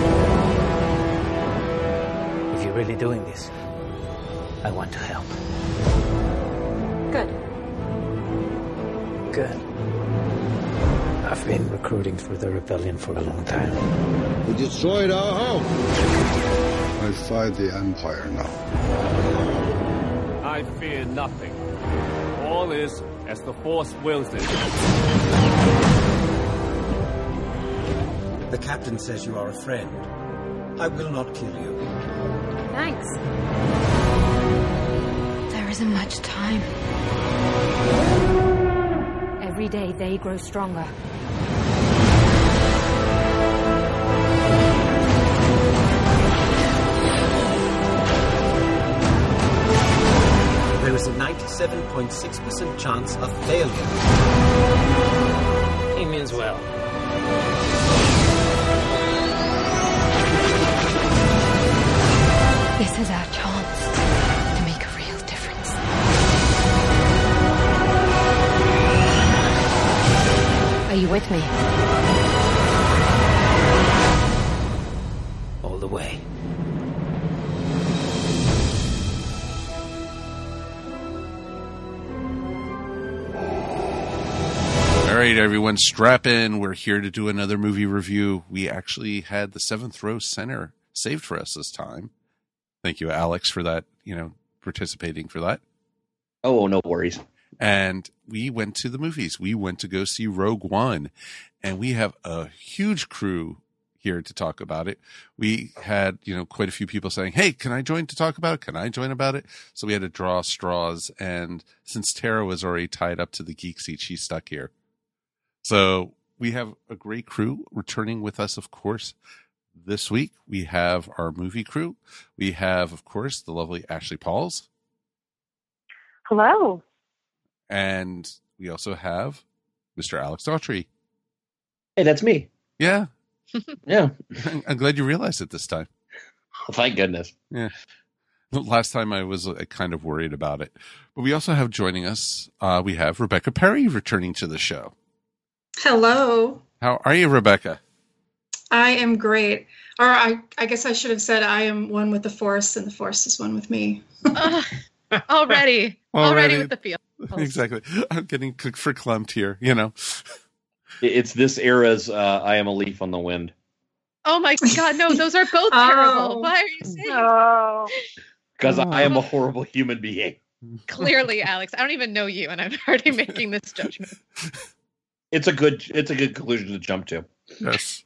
If you're really doing this, I want to help. Good. Good. I've been recruiting for the rebellion for a long time. We destroyed our home. I fight the Empire now. I fear nothing. All is as the Force wills it. The captain says you are a friend. I will not kill you. Thanks. There isn't much time. Every day they grow stronger. There is a 97.6% chance of failure. He means well. This is our chance to make a real difference. Are you with me? All the way. All right, everyone, strap in. We're here to do another movie review. We actually had the 7th row center saved for us this time. Thank you, Alex, for that, participating for that. Oh, no worries. And we went to the movies. We went to go see Rogue One, and we have a huge crew here to talk about it. We had, quite a few people saying, hey, can I join to talk about it? Can I join about it? So we had to draw straws. And since Tara was already tied up to the geek seat, she's stuck here. So we have a great crew returning with us, of course. This week, we have our movie crew. We have, of course, the lovely Ashley Pauls. Hello. And we also have Mr. Alex Daughtry. Hey, that's me. Yeah. Yeah. I'm glad you realized it this time. Thank goodness. Yeah. Last time I was kind of worried about it. But we also have joining us, we have Rebecca Perry returning to the show. Hello. How are you, Rebecca? I am great. Or I guess I should have said I am one with the Force and the Force is one with me. Already with the feel. Exactly. I'm getting verklempt here, It's this era's I am a leaf on the wind. Oh my God, no, those are both terrible. Why are you saying that? Because I am a horrible human being. Clearly, Alex, I don't even know you, and I'm already making this judgment. It's a good conclusion to jump to. Yes.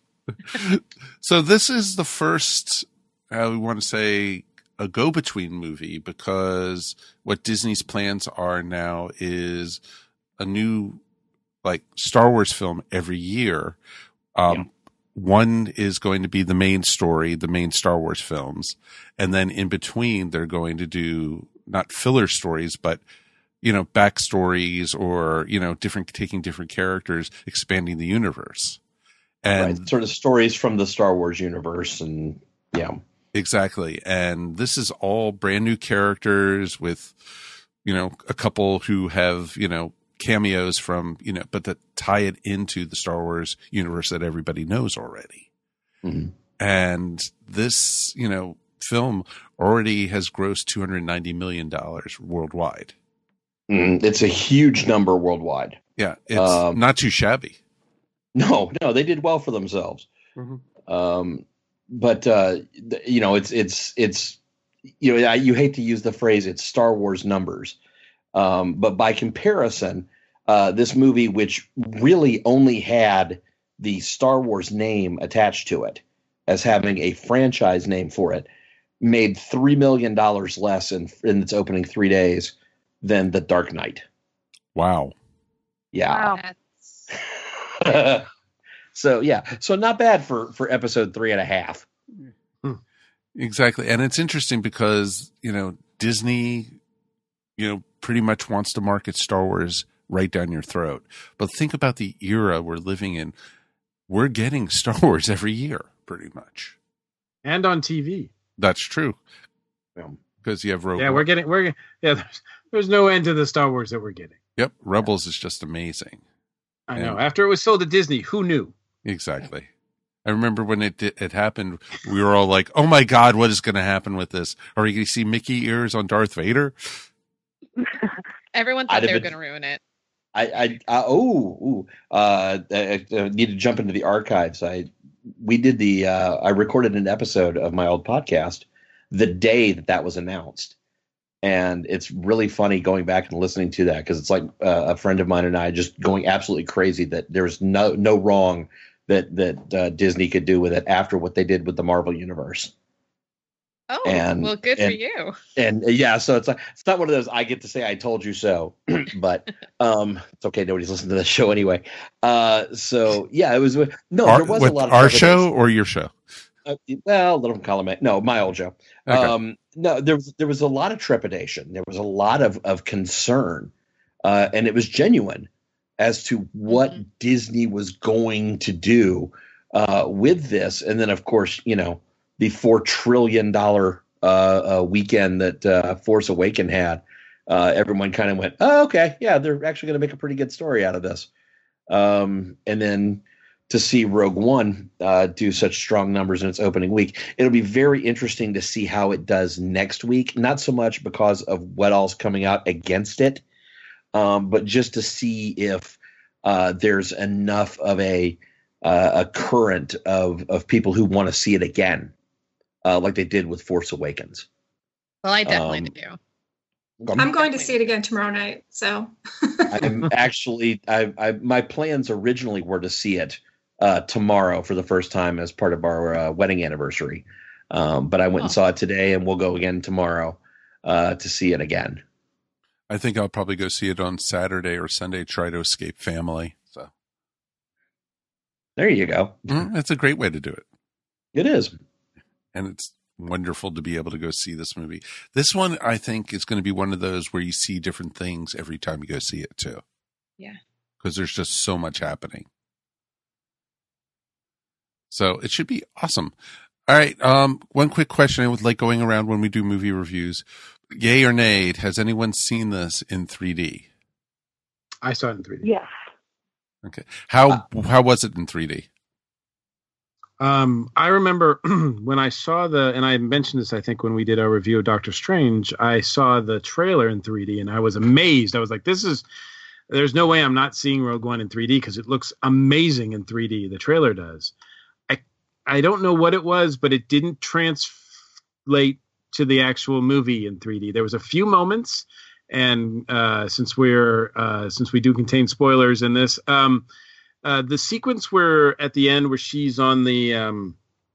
So this is the first, we want to say, a go-between movie, because what Disney's plans are now is a new, Star Wars film every year. One is going to be the main story, the main Star Wars films, and then in between they're going to do not filler stories, but backstories or taking different characters, expanding the universe. And right, sort of stories from the Star Wars universe, and exactly. And this is all brand new characters with, a couple who have, cameos from, but that tie it into the Star Wars universe that everybody knows already. Mm-hmm. And this, film already has grossed $290 million worldwide. It's a huge number worldwide. Yeah. It's not too shabby. No, they did well for themselves. But it's you hate to use the phrase it's Star Wars numbers, but by comparison, this movie, which really only had the Star Wars name attached to it as having a franchise name for it, made $3 million less in its opening 3 days than The Dark Knight. Wow. Yeah. Wow. So not bad for episode 3.5. Exactly. And it's interesting because, Disney, pretty much wants to market Star Wars right down your throat. But think about the era we're living in. We're getting Star Wars every year, pretty much. And on TV. That's true. Because you have Rogue One. There's no end to the Star Wars that we're getting. Yep. Rebels is just amazing. I know. After it was sold to Disney, who knew? Exactly. I remember when it happened, we were all like, oh my God, what is going to happen with this? Are we going to see Mickey ears on Darth Vader? Everyone thought they were going to ruin it. I need to jump into the archives. I recorded an episode of my old podcast the day that was announced. And it's really funny going back and listening to that because it's like a friend of mine and I just going absolutely crazy that there's no wrong that Disney could do with it after what they did with the Marvel Universe. Oh, well, good for you. And so it's not one of those I get to say I told you so, but it's okay. Nobody's listening to the show anyway. There was a lot of our show or your show. Well, little column. No, my old show. Okay. There was a lot of trepidation. There was a lot of concern, and it was genuine as to what Disney was going to do with this. And then, of course, the $4 trillion weekend that Force Awakens had. Everyone kind of went, "Oh, okay, yeah, they're actually going to make a pretty good story out of this." And then to see Rogue One do such strong numbers in its opening week, it'll be very interesting to see how it does next week. Not so much because of what all's coming out against it, but just to see if there's enough of a current of people who want to see it again, like they did with Force Awakens. Well, I definitely do. I'm going to see it again tomorrow night. So I'm actually, my plans originally were to see it tomorrow for the first time as part of our wedding anniversary. But I went and saw it today, and we'll go again tomorrow to see it again. I think I'll probably go see it on Saturday or Sunday, try to escape family. So there you go. It's a great way to do it. It is. And it's wonderful to be able to go see this movie. This one, I think, is going to be one of those where you see different things every time you go see it, too. Yeah. Because there's just so much happening. So it should be awesome. All right. One quick question I would like going around when we do movie reviews. Yay or nay, has anyone seen this in 3D? I saw it in 3D. Yes. Okay. How was it in 3D? I remember when I saw and I mentioned this, I think, when we did our review of Doctor Strange, I saw the trailer in 3D and I was amazed. I was like, there's no way I'm not seeing Rogue One in 3D because it looks amazing in 3D. The trailer does. I don't know what it was, but it didn't translate to the actual movie in 3D. There was a few moments, and since we do contain spoilers in this, the sequence where at the end where she's on the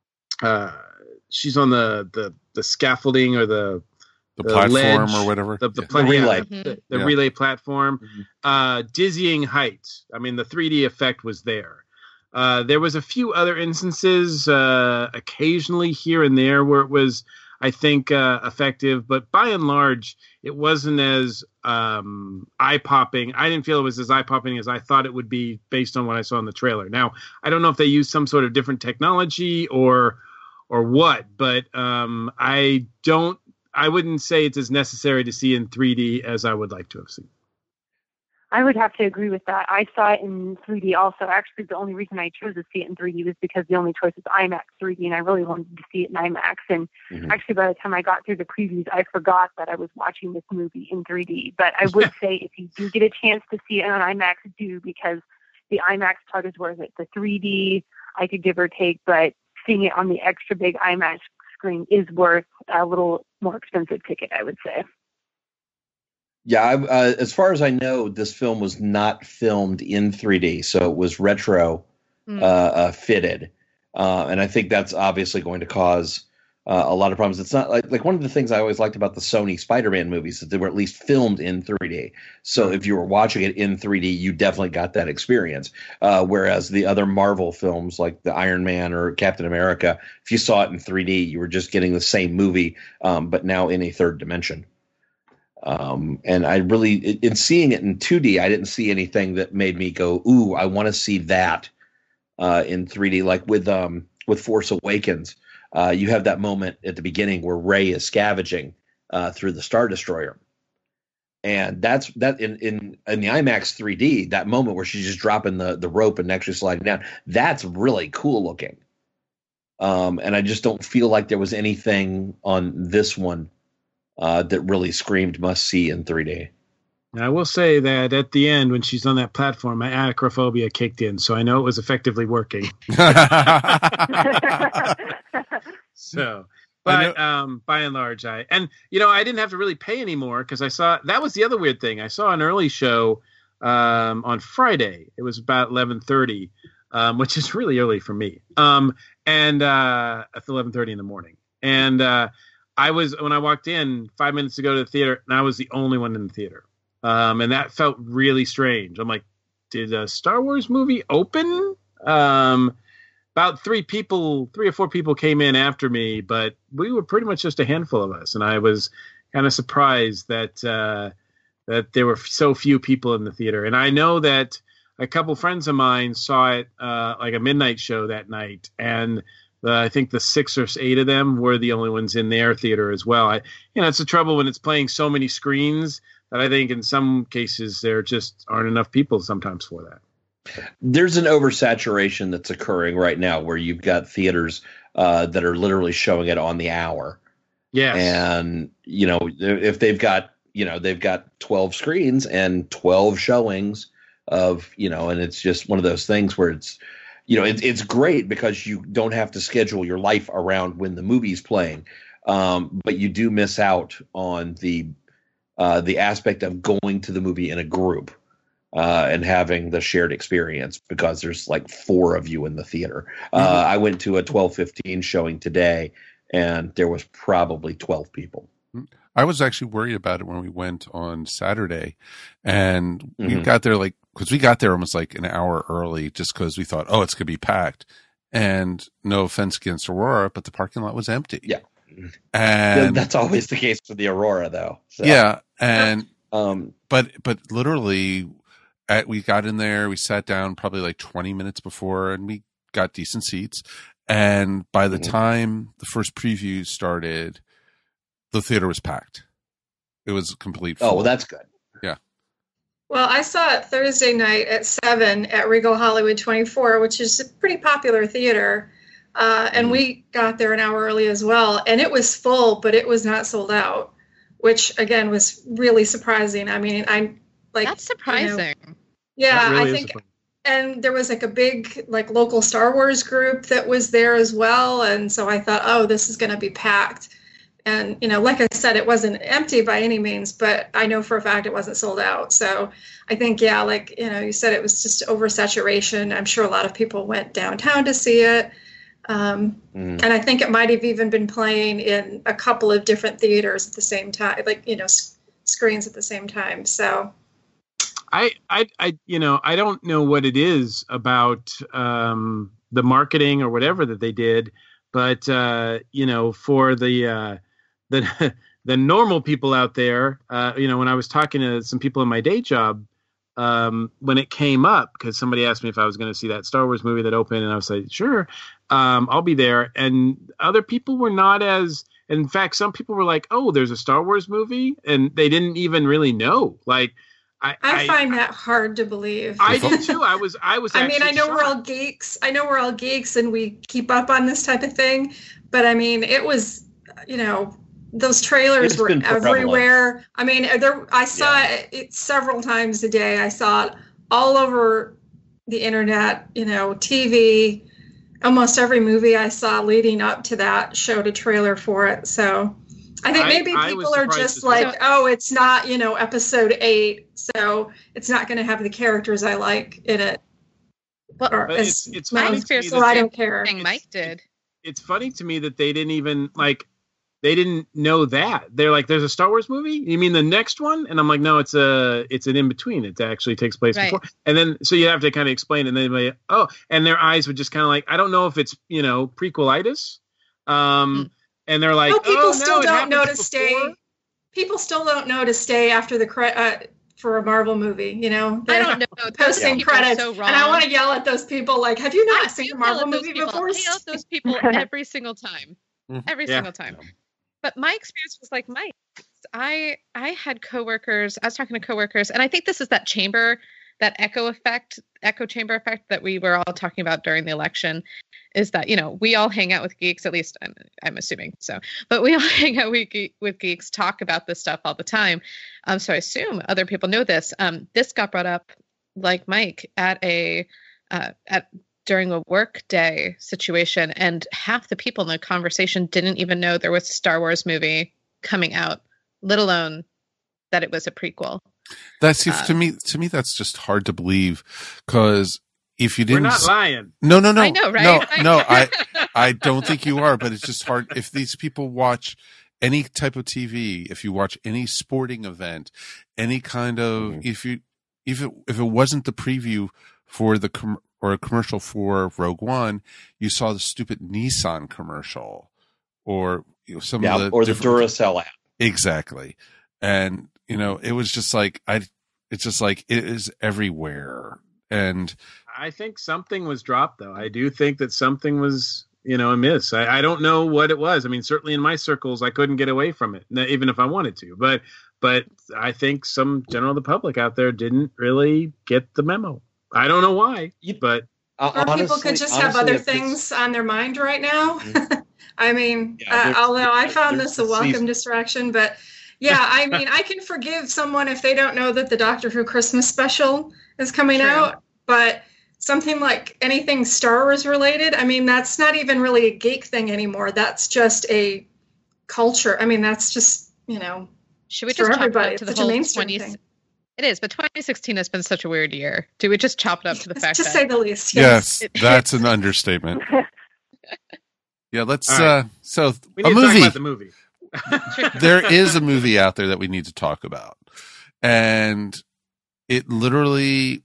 scaffolding or the platform ledge, or whatever, the relay, the relay platform, dizzying heights. I mean, the 3D effect was there. There was a few other instances, occasionally here and there, where it was, I think, effective, but by and large, it wasn't as eye-popping. I didn't feel it was as eye-popping as I thought it would be based on what I saw in the trailer. Now, I don't know if they used some sort of different technology or what, but I wouldn't say it's as necessary to see in 3D as I would like to have seen. I would have to agree with that. I saw it in 3D also. Actually, the only reason I chose to see it in 3D was because the only choice was IMAX 3D, and I really wanted to see it in IMAX. And actually, by the time I got through the previews, I forgot that I was watching this movie in 3D. But I would say if you do get a chance to see it on IMAX, do, because the IMAX part is worth it. The 3D, I could give or take, but seeing it on the extra big IMAX screen is worth a little more expensive ticket, I would say. Yeah, as far as I know, this film was not filmed in 3D, so it was retro fitted, and I think that's obviously going to cause a lot of problems. It's not like one of the things I always liked about the Sony Spider-Man movies is they were at least filmed in 3D. So if you were watching it in 3D, you definitely got that experience. Whereas the other Marvel films like the Iron Man or Captain America, if you saw it in 3D, you were just getting the same movie, but now in a third dimension. And I really, in seeing it in 2D, I didn't see anything that made me go, "Ooh, I want to see that in 3D." Like with Force Awakens, you have that moment at the beginning where Rey is scavenging through the Star Destroyer, and that in the IMAX 3D, that moment where she's just dropping the rope and actually sliding down, that's really cool looking. And I just don't feel like there was anything on this one that really screamed must see in 3D. I will say that at the end, when she's on that platform, my acrophobia kicked in, so I know it was effectively working. So, but by and large, I didn't have to really pay anymore because I saw, that was the other weird thing. I saw an early show on Friday. It was about 11:30, which is really early for me. And at 11:30 in the morning. And when I walked in 5 minutes to go to the theater, and I was the only one in the theater. And that felt really strange. I'm like, did a Star Wars movie open? About 3 or 4 people came in after me, but we were pretty much just a handful of us. And I was kind of surprised that there were so few people in the theater. And I know that a couple friends of mine saw it like a midnight show that night. And I think the 6 or 8 of them were the only ones in their theater as well. It's the trouble when it's playing so many screens that I think in some cases there just aren't enough people sometimes for that. There's an oversaturation that's occurring right now where you've got theaters that are literally showing it on the hour. Yeah. And, if they've got 12 screens and 12 showings of, and it's just one of those things where it's, it's great because you don't have to schedule your life around when the movie's playing. But you do miss out on the aspect of going to the movie in a group and having the shared experience because there's like 4 of you in the theater. I went to a 12:15 showing today and there was probably 12 people. I was actually worried about it when we went on Saturday, and we got there because we got there almost like an hour early just because we thought, it's going to be packed. And no offense against Aurora, but the parking lot was empty. Yeah. And that's always the case for the Aurora, though. So. Yeah. And, but literally we got in there, we sat down probably like 20 minutes before, and we got decent seats. And by the time the first preview started, the theater was packed. It was complete. Oh, well, that's good. Yeah. Well, I saw it Thursday night at 7 at Regal Hollywood 24, which is a pretty popular theater. And we got there an hour early as well. And it was full, but it was not sold out, which, again, was really surprising. I mean, that's surprising. Yeah, really I think. And there was like a big local Star Wars group that was there as well. And so I thought, this is going to be packed. And, like I said, it wasn't empty by any means, but I know for a fact it wasn't sold out. So I think, you said it was just oversaturation. I'm sure a lot of people went downtown to see it. And I think it might have even been playing in a couple of different theaters at the same time, screens at the same time. So I don't know what it is about the marketing or whatever that they did, but for the normal people out there, when I was talking to some people in my day job, when it came up, because somebody asked me if I was going to see that Star Wars movie that opened, and I was like, sure, I'll be there. And other people were not as, in fact, some people were like, oh, there's a Star Wars movie, and they didn't even really know. I find that hard to believe. I do too. I was. I mean, I know we're all geeks. And we keep up on this type of thing. But I mean, it was, those trailers were everywhere. I mean, I saw it several times a day. I saw it all over the internet, TV. Almost every movie I saw leading up to that showed a trailer for it. So I think maybe people are just like, oh, it's not, episode 8, so it's not going to have the characters I like in it. But it's my experience, so I don't care. Mike did. It's funny to me that they didn't even they didn't know that. They're like, there's a Star Wars movie? You mean the next one? And I'm like, no, it's an in-between. It actually takes place before. And then, so you have to kind of explain, and then like, oh, and their eyes would just kind of like, I don't know if it's, prequelitis. And they're like, people still don't know to stay. People still don't know to stay after the for a Marvel movie, I don't know. Posting credits, so wrong. And I want to yell at those people like, have you not seen a Marvel movie before? I yell at those people every single time. Every single time. But my experience was like Mike's. I had coworkers. I was talking to coworkers, and I think this is that echo chamber effect that we were all talking about during the election. Is that we all hang out with geeks, at least I'm assuming so. But we all hang out with geeks, talk about this stuff all the time. So I assume other people know this. This got brought up, like Mike, at during a work day situation, and half the people in the conversation didn't even know there was a Star Wars movie coming out, let alone that it was a prequel. That's to me that's just hard to believe, because if you didn't, we're not lying. No. I know, right? No, I don't think you are, but it's just hard. If these people watch any type of TV, if you watch any sporting event, any kind of, if it wasn't the preview for or a commercial for Rogue One, you saw the stupid Nissan commercial, or the Duracell app. Exactly, and it was just like it's just like it is everywhere, and I think something was dropped, though. I do think that something was amiss. I don't know what it was. I mean, certainly in my circles, I couldn't get away from it, even if I wanted to. But I think some general of the public out there didn't really get the memo. I don't know why, but or people could just have other things on their mind right now. I mean, although I found this a welcome distraction, but I mean, I can forgive someone if they don't know that the Doctor Who Christmas special is coming out, but something like anything Star Wars related, I mean, that's not even really a geek thing anymore. That's just a culture. I mean, that's just, should we just chop it up to the whole 20? It is, but 2016 has been such a weird year. Do we just chop it up to the fact to that... say the least, yes. That's an understatement. Yeah, let's... so, we need to talk about the movie. There is a movie out there that we need to talk about. And it literally...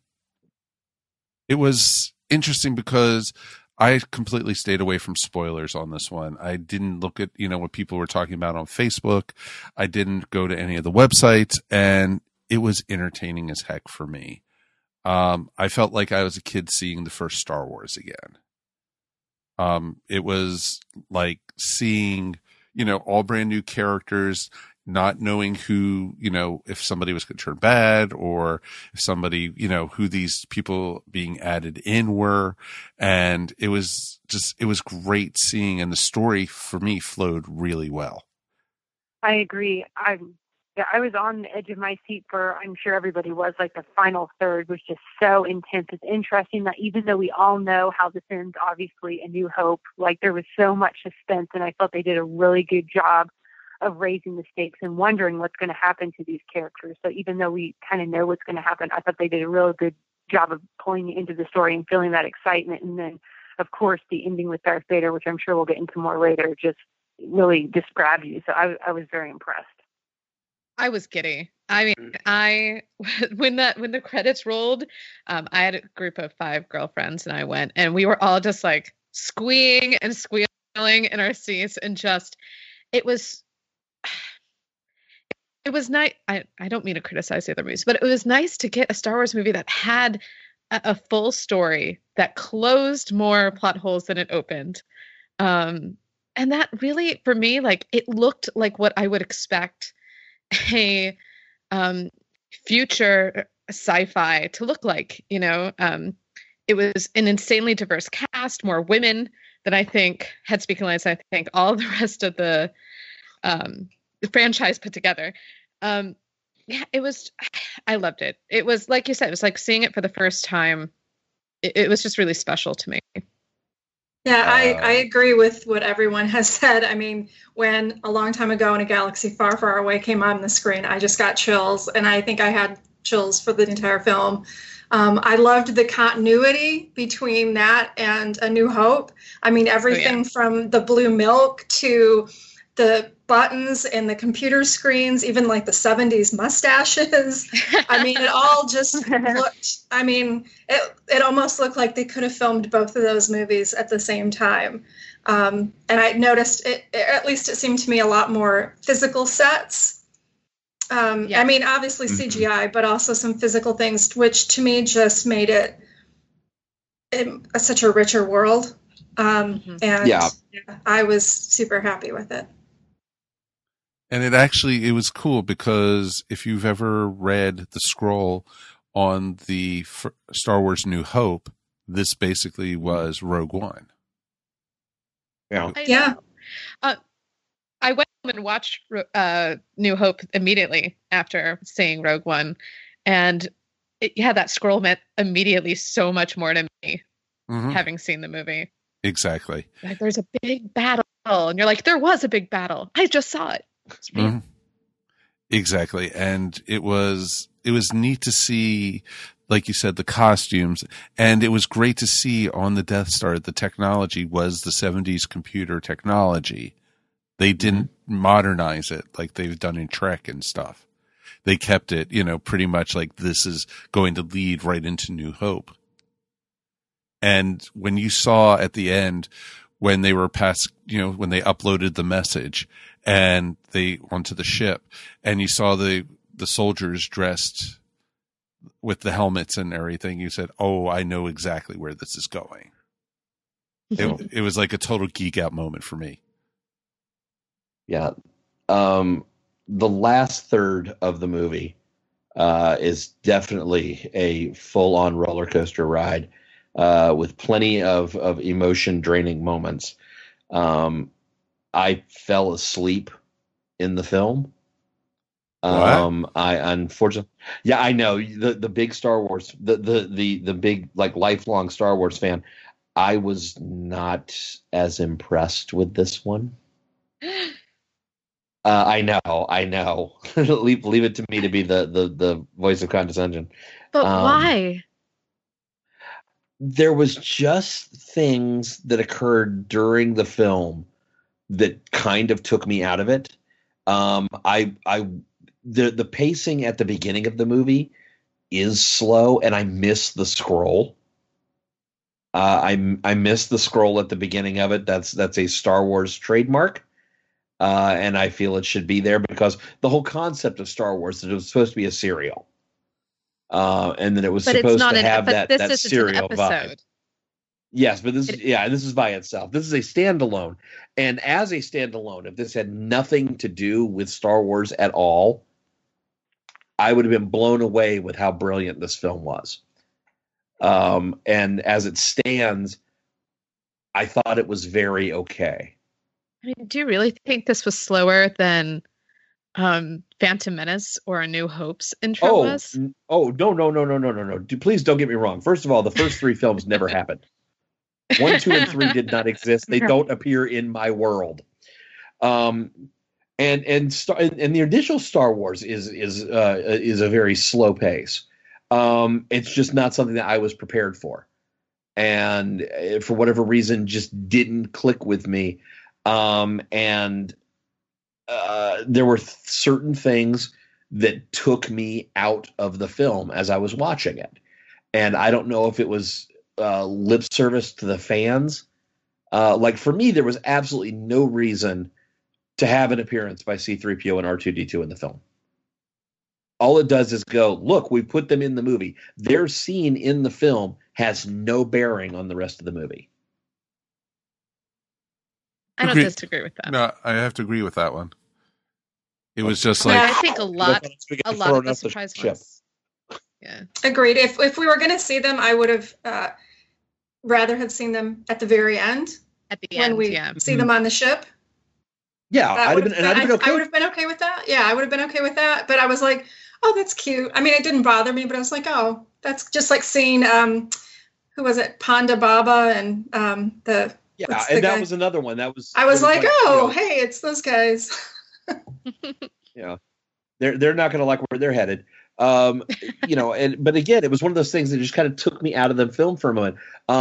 It was interesting because I completely stayed away from spoilers on this one. I didn't look at, what people were talking about on Facebook. I didn't go to any of the websites, and it was entertaining as heck for me. I felt like I was a kid seeing the first Star Wars again. It was like seeing, all brand new characters, not knowing who, if somebody was going to turn bad, or if somebody, who these people being added in were. And it was great seeing, and the story for me flowed really well. I agree. I was on the edge of my seat for, I'm sure everybody was, like the final third was just so intense. It's interesting that even though we all know how this ends, obviously, A New Hope, like there was so much suspense, and I felt they did a really good job of raising the stakes and wondering what's going to happen to these characters. So even though we kind of know what's going to happen, I thought they did a real good job of pulling you into the story and feeling that excitement. And then, of course, the ending with Darth Vader, which I'm sure we'll get into more later, just really just grabbed you. So I was very impressed. I was giddy. I mean, when the credits rolled, I had a group of 5 girlfriends, and I went, and we were all just like squealing and squealing in our seats, and just it was nice. I don't mean to criticize the other movies, but it was nice to get a Star Wars movie that had a full story that closed more plot holes than it opened, and that really, for me, like it looked like what I would expect a future sci-fi to look like. It was an insanely diverse cast, more women than I think had speaking lines. I think all the rest of the franchise put together. It was. I loved it. It was like you said. It was like seeing it for the first time it was just really special to me. Yeah, I agree with what everyone has said. I mean, when a long time ago in a galaxy far, far away came on the screen, I just got chills, and I think I had chills for the entire film. I loved the continuity between that and A New Hope. I mean, everything from the blue milk to the buttons and the computer screens, even like the 70s mustaches. I mean, it all just looked, I mean, it almost looked like they could have filmed both of those movies at the same time. And I noticed at least it seemed to me a lot more physical sets. I mean, obviously CGI, but also some physical things, which to me just made it such a richer world. And I was super happy with it. And it was cool because if you've ever read the scroll on the Star Wars New Hope, this basically was Rogue One. Yeah. I went home and watched New Hope immediately after seeing Rogue One. And that scroll meant immediately so much more to me, having seen the movie. Exactly. Like, there's a big battle. And you're like, there was a big battle. I just saw it. Exactly. And it was neat to see, like you said, the costumes, and it was great to see on the Death Star, the technology was the 70s computer technology. They didn't modernize it like they've done in Trek and stuff. They kept it, pretty much like this is going to lead right into New Hope. And when you saw at the end, when they were past, when they uploaded the message and they onto the ship, and you saw the soldiers dressed with the helmets and everything, you said, "Oh, I know exactly where this is going." It was like a total geek out moment for me. Yeah. The last third of the movie is definitely a full-on roller coaster ride with plenty of emotion draining moments. I fell asleep in the film. I unfortunately, I know the big Star Wars, the big like lifelong Star Wars fan. I was not as impressed with this one. I know. leave it to me to be the voice of condescension. But why? There was just things that occurred during the film that kind of took me out of it. The pacing at the beginning of the movie is slow, and I miss the scroll. I miss the scroll at the beginning of it. That's a Star Wars trademark. And I feel it should be there because the whole concept of Star Wars, that it was supposed to be a serial. And then it was supposed to have that serial vibe. Yes, but this is by itself. This is a standalone. And as a standalone, if this had nothing to do with Star Wars at all, I would have been blown away with how brilliant this film was. And as it stands, I thought it was very okay. I mean, do you really think this was slower than Phantom Menace or A New Hope's intro was? Oh, no. Please don't get me wrong. First of all, the first three films never happened. 1, 2, and 3 did not exist. They don't appear in my world. And the initial Star Wars is a very slow pace. It's just not something that I was prepared for, and for whatever reason, just didn't click with me. And there were certain things that took me out of the film as I was watching it, and I don't know if it was lip service to the fans. Like for me, there was absolutely no reason to have an appearance by C-3PO and R2-D2 in the film. All it does is go, look, we put them in the movie. Their scene in the film has no bearing on the rest of the movie. I don't disagree with that. No, I have to agree with that one. It was just like... I think a lot of the surprise was... Yeah. Agreed. If we were going to see them, I would have rather have seen them at the very end. At the end, when we see them on the ship. Yeah, I would have been okay with that. Yeah, I would have been okay with that. But I was like, oh, that's cute. I mean, it didn't bother me, but I was like, oh, that's just like seeing who who was it? Panda Baba and the. Yeah, and that was another one. That was. I was like, oh, hey, it's those guys. Yeah, they're not going to like where they're headed. But again, it was one of those things that just kind of took me out of the film for a moment.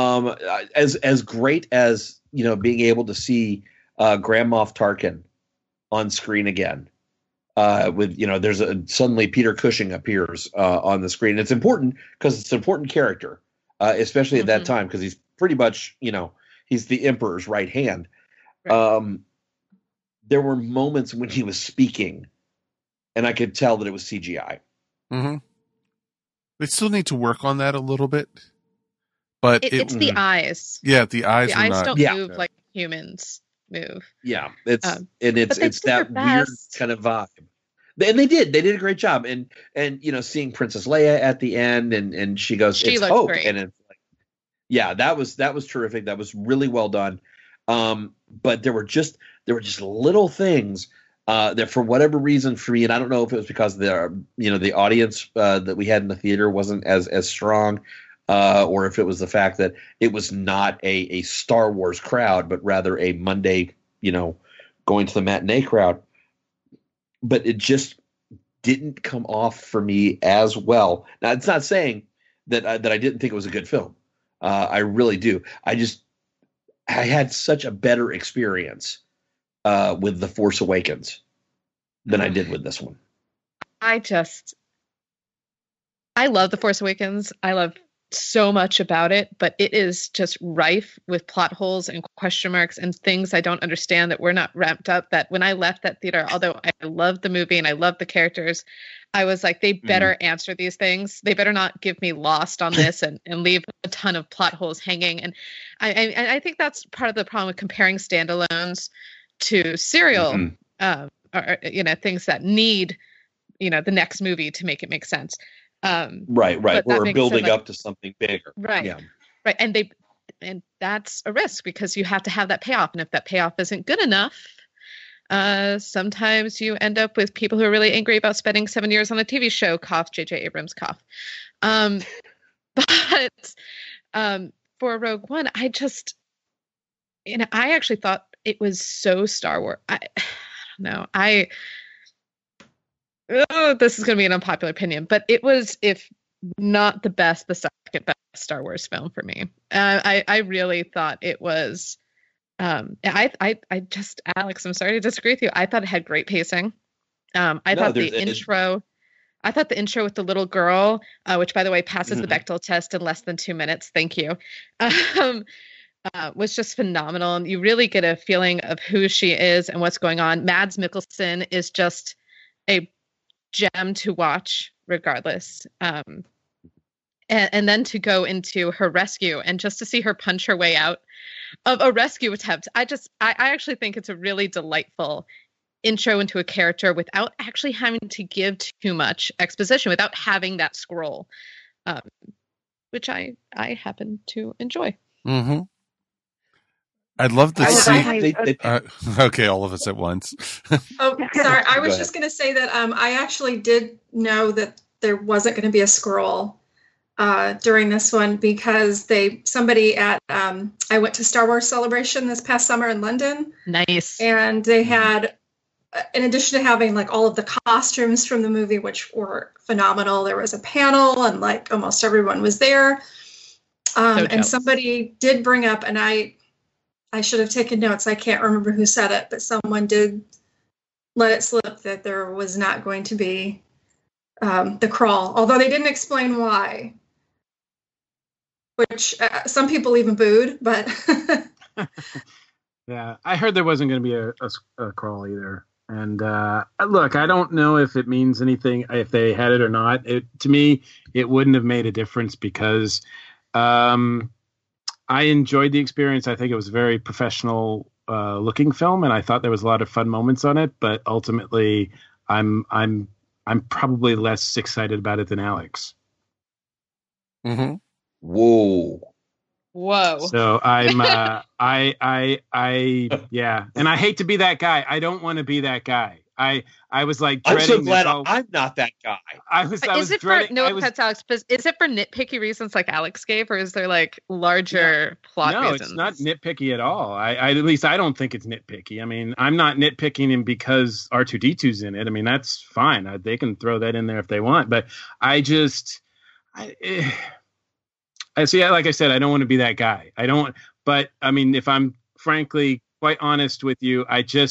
As great as being able to see Grand Moff Tarkin on screen again, there's suddenly Peter Cushing appears on the screen. It's important because it's an important character, especially at that time, because he's pretty much he's the Emperor's right hand. Right. There were moments when he was speaking, and I could tell that it was CGI. Mm-hmm. They still need to work on that a little bit, but it's the eyes. Yeah, the eyes. The eyes don't move like humans move. Yeah, it's that weird kind of vibe. And they did a great job. And seeing Princess Leia at the end, and she goes, "It's hope," great. And it's like, yeah, that was terrific. That was really well done. But there were just little things. That for whatever reason for me, and I don't know if it was because the audience that we had in the theater wasn't as strong, or if it was the fact that it was not a Star Wars crowd, but rather a Monday, going to the matinee crowd. But it just didn't come off for me as well. Now, it's not saying that I didn't think it was a good film. I really do. I had such a better experience with The Force Awakens than I did with this one. I love The Force Awakens. I love so much about it, but it is just rife with plot holes and question marks and things I don't understand that were not ramped up. That when I left that theater, although I loved the movie and I loved the characters, I was like, they better answer these things. They better not give me lost on this and leave a ton of plot holes hanging. And I think that's part of the problem with comparing standalones to serial, or things that need, the next movie to make it make sense. Right. We're building up to something bigger. Right. Yeah. Right. And that's a risk because you have to have that payoff. And if that payoff isn't good enough, sometimes you end up with people who are really angry about spending 7 years on a TV show. Cough, J.J. Abrams, cough. But for Rogue One, I just, I actually thought it was so Star Wars. I don't know. This is going to be an unpopular opinion, but it was, if not the best, the second best Star Wars film for me. I really thought it was. I just, Alex, I'm sorry to disagree with you. I thought it had great pacing. I thought the intro with the little girl, which by the way passes the Bechdel test in less than 2 minutes. Thank you. Was just phenomenal, and you really get a feeling of who she is and what's going on. Mads Mikkelsen is just a gem to watch regardless. And then to go into her rescue and just to see her punch her way out of a rescue attempt. I actually think it's a really delightful intro into a character without actually having to give too much exposition, without having that scroll, which I happen to enjoy. Mm-hmm. I'd love to see. Okay, all of us at once. Oh, sorry. I was just going to say that I actually did know that there wasn't going to be a scroll during this one because somebody at I went to Star Wars Celebration this past summer in London. Nice. And they had, in addition to having like all of the costumes from the movie, which were phenomenal, there was a panel and like almost everyone was there. And somebody did bring up, and I should have taken notes. I can't remember who said it, but someone did let it slip that there was not going to be the crawl, although they didn't explain why, which some people even booed, but yeah, I heard there wasn't going to be a crawl either. And look, I don't know if it means anything, if they had it or not. To me, it wouldn't have made a difference because I enjoyed the experience. I think it was a very professional looking film, and I thought there was a lot of fun moments on it. But ultimately, I'm probably less excited about it than Alex. Mm-hmm. Whoa. So I'm yeah, and I hate to be that guy. I don't want to be that guy. I was like I'm dreading so glad this whole- I'm not that guy. I was Is it dreading. for no offense, Alex? But is it for nitpicky reasons like Alex gave, or is there like larger plot No, reasons? it's not nitpicky at all. I at least I don't think it's nitpicky. I mean, I'm not nitpicking him because R2-D2's in it. I mean, that's fine. They can throw that in there if they want. But I see. Like I said, I don't want to be that guy. I don't. But I mean, if I'm frankly quite honest with you,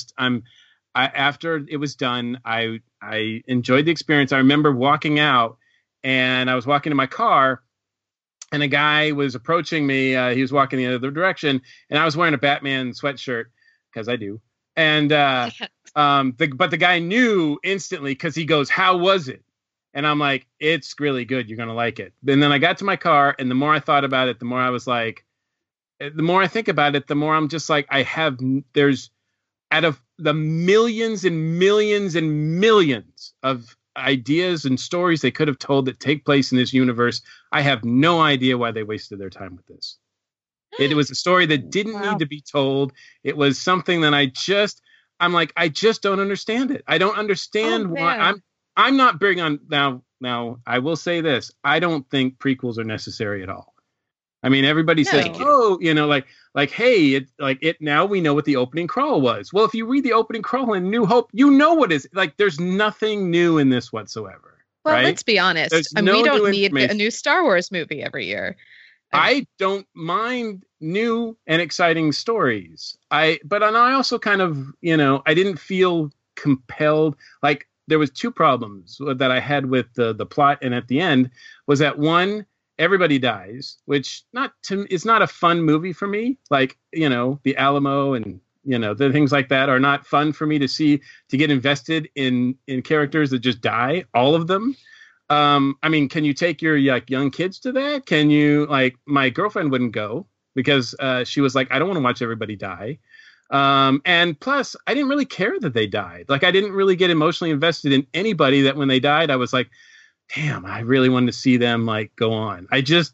after it was done, I enjoyed the experience. I remember walking out, and I was walking in my car, and a guy was approaching me. He was walking the other direction, and I was wearing a Batman sweatshirt because I do. And but the guy knew instantly because he goes, "How was it?" And I'm like, "It's really good. You're gonna like it." And then I got to my car, and the more I thought about it, the more I was like, the more I think about it, the more I'm just like, there's out of the millions and millions and millions of ideas and stories they could have told that take place in this universe, I have no idea why they wasted their time with this. It was a story that didn't need to be told. It was something that I just don't understand it. I don't understand why. I'm not big on now. I will say this: I don't think prequels are necessary at all. I mean, everybody says, "Oh, hey, now we know what the opening crawl was." Well, if you read the opening crawl in New Hope, you know what is like. There's nothing new in this whatsoever. Well, right? Let's be honest. We don't need a new Star Wars movie every year. I don't mind new and exciting stories. But I also kind of, I didn't feel compelled. Like there was two problems that I had with the plot, and at the end was that one. Everybody dies, which is not a fun movie for me. Like, the Alamo and, the things like that are not fun for me to get invested in characters that just die, all of them. I mean, can you take your young kids to that? Can you, my girlfriend wouldn't go because she was like, I don't want to watch everybody die. And plus, I didn't really care that they died. Like, I didn't really get emotionally invested in anybody that when they died, I was like, damn, I really wanted to see them go on.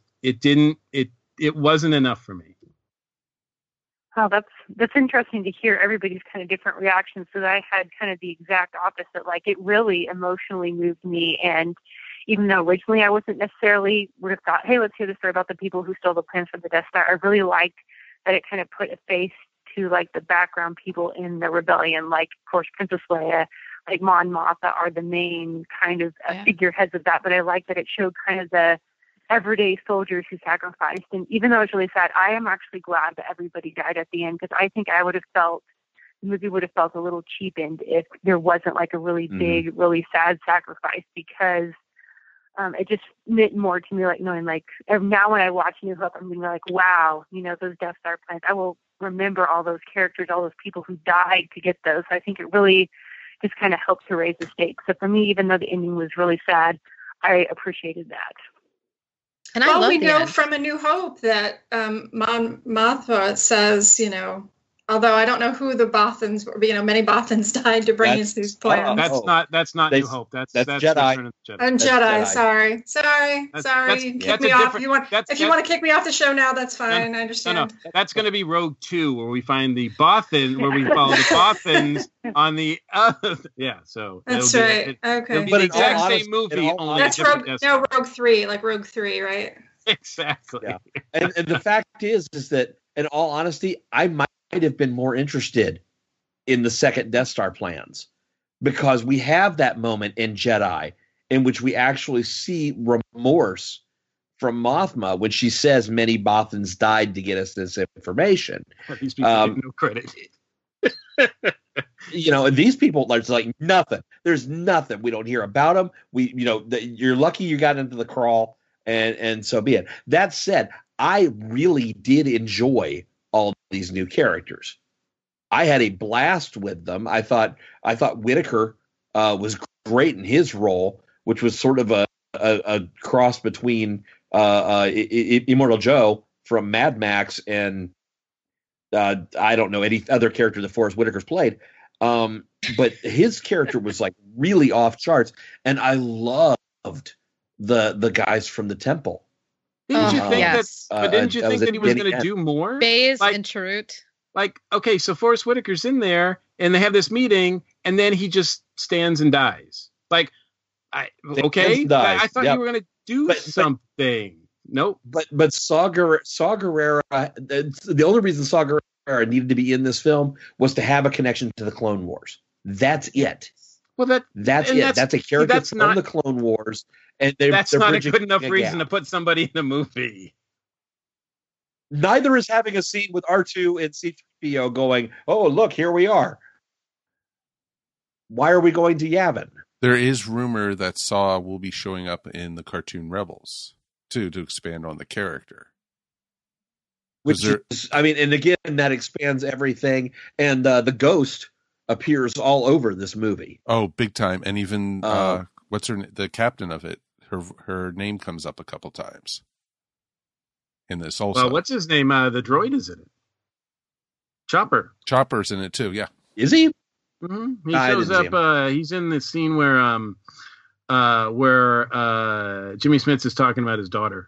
It wasn't enough for me. Oh, that's interesting to hear everybody's kind of different reactions. So I had kind of the exact opposite. Like it really emotionally moved me. And even though originally I wasn't necessarily would have thought, hey, let's hear the story about the people who stole the plans for the Death Star, I really liked that it kind of put a face to the background people in the rebellion, like of course Princess Leia, like Mon Mothma are the main kind of figureheads of that. But I like that it showed kind of the everyday soldiers who sacrificed. And even though it's really sad, I am actually glad that everybody died at the end, because I think the movie would have felt a little cheapened if there wasn't a really big, really sad sacrifice, because it just meant more to me, knowing now when I watch New Hope, I'm being wow, those Death Star plans, I will remember all those characters, all those people who died to get those. I think it really just kind of helps to raise the stakes. So for me, even though the ending was really sad, I appreciated that. And we know from A New Hope that Mon Mothma says, although I don't know who the Bothans were, many Bothans died to bring us these plans. That's not New Hope. That's Jedi. Return of the Jedi. And Jedi. Sorry. Kick me off. If you want to kick me off the show now, that's fine. I understand. No. That's going to be Rogue 2, where we find the Bothans, where we follow the Bothans on the other. Yeah, so that's right. Okay, it'll be the exact same movie. That's Rogue 3, like Rogue 3, right? Exactly. Yeah. And the fact is that, in all honesty, I might have been more interested in the second Death Star plans, because we have that moment in Jedi in which we actually see remorse from Mothma when she says many Bothans died to get us this information. These people get no credit. These people, there's nothing. There's nothing. We don't hear about them. You're lucky you got into the crawl, and so be it. That said, I really did enjoy all these new characters. I had a blast with them. I thought Whitaker was great in his role, which was sort of a cross between Immortal Joe from Mad Max and I don't know any other character that Forrest Whitaker's played. But his character was really off charts, and I loved the guys from the Temple. Didn't you think that he was going to do more? Baze and Chirrut. Okay, so Forrest Whitaker's in there, and they have this meeting, and then he just stands and dies. Like, I thought you were going to do something. Nope. But Saw Gerrera, the only reason Saw Gerrera needed to be in this film was to have a connection to the Clone Wars. That's it. Well, that's it. That's a character from the Clone Wars, and that's not a good enough reason to put somebody in the movie. Neither is having a scene with R2 and C-3PO going, "Oh, look, here we are." Why are we going to Yavin? There is rumor that Saw will be showing up in the cartoon Rebels too, to expand on the character. Which is, and again, that expands everything. And the Ghost appears all over this movie. Oh, big time! And even what's the captain of it? Her name comes up a couple times in this also. Well, what's his name? The droid is in it. Chopper. Chopper's in it too. Yeah. Is he? Mm-hmm. He shows up. He's in the scene where Jimmy Smits is talking about his daughter,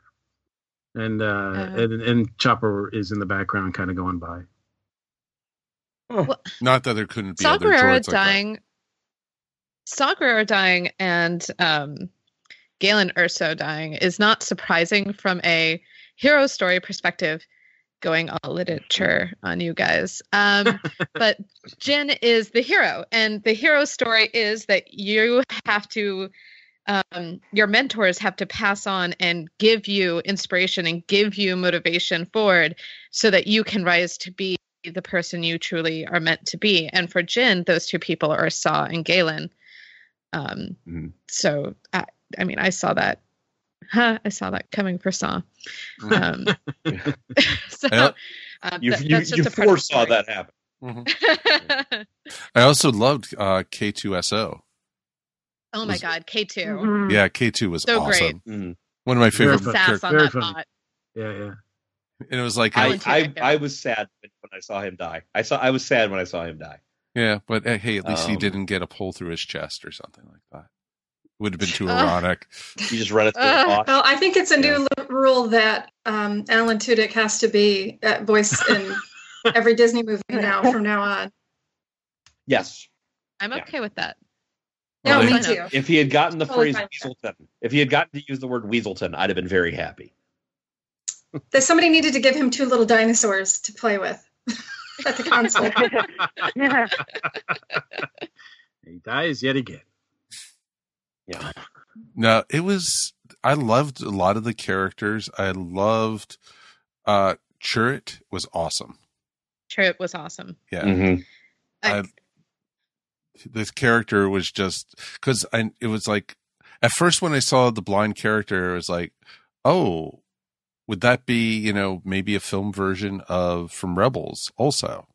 and Chopper is in the background, kind of going by. Well, not that there couldn't be Saw other Gerrera droids like Saw Gerrera dying and Galen Erso dying is not surprising from a hero story perspective. Going all literature on you guys. But Jin is the hero, and the hero story is that you have to, your mentors have to pass on and give you inspiration and give you motivation forward so that you can rise to be the person you truly are meant to be. And for Jin, those two people are Saw and Galen. So, I saw that. I saw that coming for Saw. So you foresaw that happen. Mm-hmm. I also loved K2SO. Oh my God, K2. Mm-hmm. Yeah, K2 was so awesome. Great. Mm-hmm. One of my favorite characters. Very funny. Yeah. And it was like I was sad when I saw him die. I was sad when I saw him die. Yeah, but hey, at least he didn't get a hole through his chest or something like that. Would have been too ironic. You just run it through the boss. Well, I think it's a new rule that Alan Tudyk has to be voice in every Disney movie from now on. Yes. I'm okay with that. No, me too. If he had gotten the phrase Weaselton, if he had gotten to use the word Weaselton, I'd have been very happy. That somebody needed to give him two little dinosaurs to play with at the console. He dies yet again. Yeah. No, I loved a lot of the characters. I loved Chirrut was awesome. Chirrut was awesome. Yeah. Mm-hmm. This character was just because it was like at first when I saw the blind character, it was like, oh, would that be, maybe a film version from Rebels also?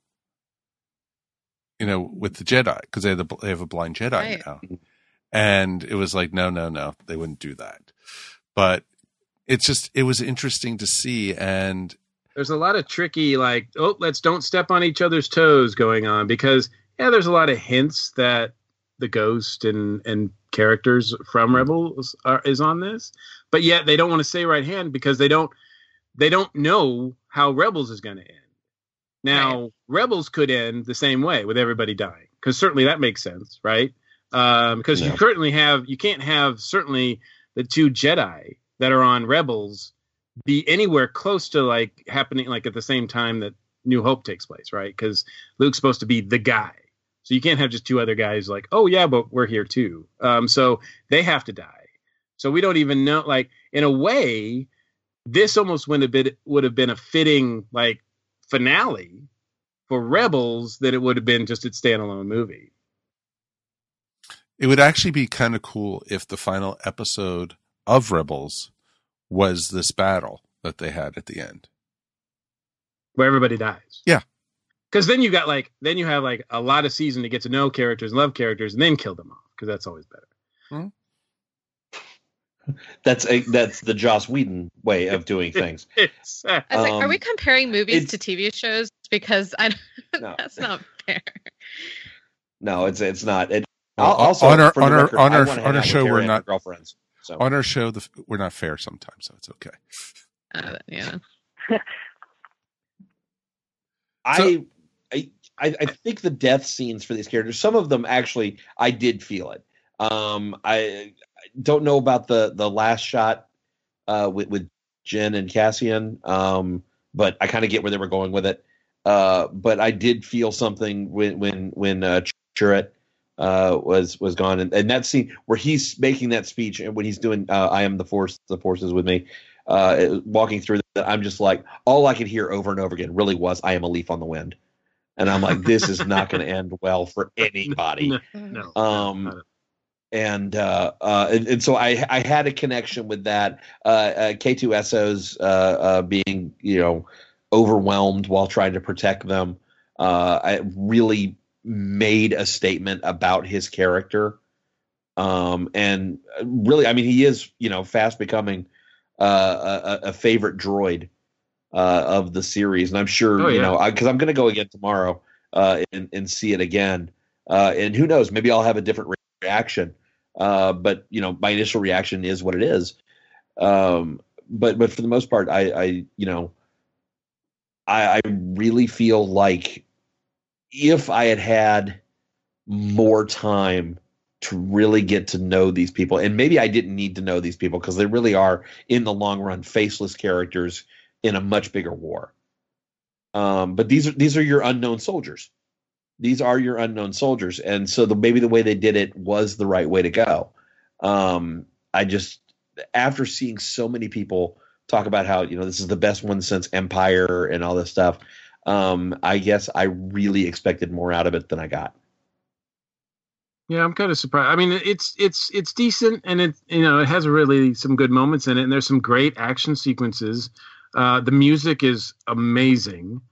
With the Jedi, because they have a blind Jedi now. And it was like, no, they wouldn't do that. But it was interesting to see. And there's a lot of tricky, don't step on each other's toes going on, because there's a lot of hints that the Ghost and characters from Rebels is on this, but yet they don't want to say right hand because they don't know how Rebels is going to end. Now, Rebels could end the same way with everybody dying, because certainly that makes sense, right? Because you can't have certainly the two Jedi that are on Rebels be anywhere close to happening at the same time that New Hope takes place, right? Because Luke's supposed to be the guy, so you can't have just two other guys oh yeah, but we're here too. So they have to die. So we don't even know. In a way, this almost would have been a fitting finale for Rebels that it would have been just its standalone movie. It would actually be kind of cool if the final episode of Rebels was this battle that they had at the end, where everybody dies. Yeah, because then you got you have a lot of season to get to know characters and love characters, and then kill them off, because that's always better. That's the Joss Whedon way of doing things. Are we comparing movies to TV shows? Because that's not fair. No, it's not. Also, on our show, we're not girlfriends. So. On our show, we're not fair sometimes, so it's okay. Yeah. I I think the death scenes for these characters, some of them actually, I did feel it. I don't know about the last shot with Jyn and Cassian, but I kind of get where they were going with it. But I did feel something when Chirrut was gone, and that scene where he's making that speech and when he's doing "I am the force is with me," walking through that, I'm just like, all I could hear over and over again really was "I am a leaf on the wind," and I'm like, this is not going to end well for anybody. No. And so I had a connection with that. K2SO's being, overwhelmed while trying to protect them. I really made a statement about his character. And really, I mean, he is, fast becoming a favorite droid of the series. And I'm sure, because I'm going to go again tomorrow and see it again. And who knows, maybe I'll have a different reaction. But my initial reaction is what it is. But for the most part, I really feel like if I had more time to really get to know these people, and maybe I didn't need to know these people because they really are, in the long run, faceless characters in a much bigger war. But these are your unknown soldiers. These are your unknown soldiers. And so maybe the way they did it was the right way to go. I just, after seeing so many people talk about how, this is the best one since Empire and all this stuff, I guess I really expected more out of it than I got. Yeah, I'm kind of surprised. I mean, it's decent, and it has really some good moments in it, and there's some great action sequences. The music is amazing.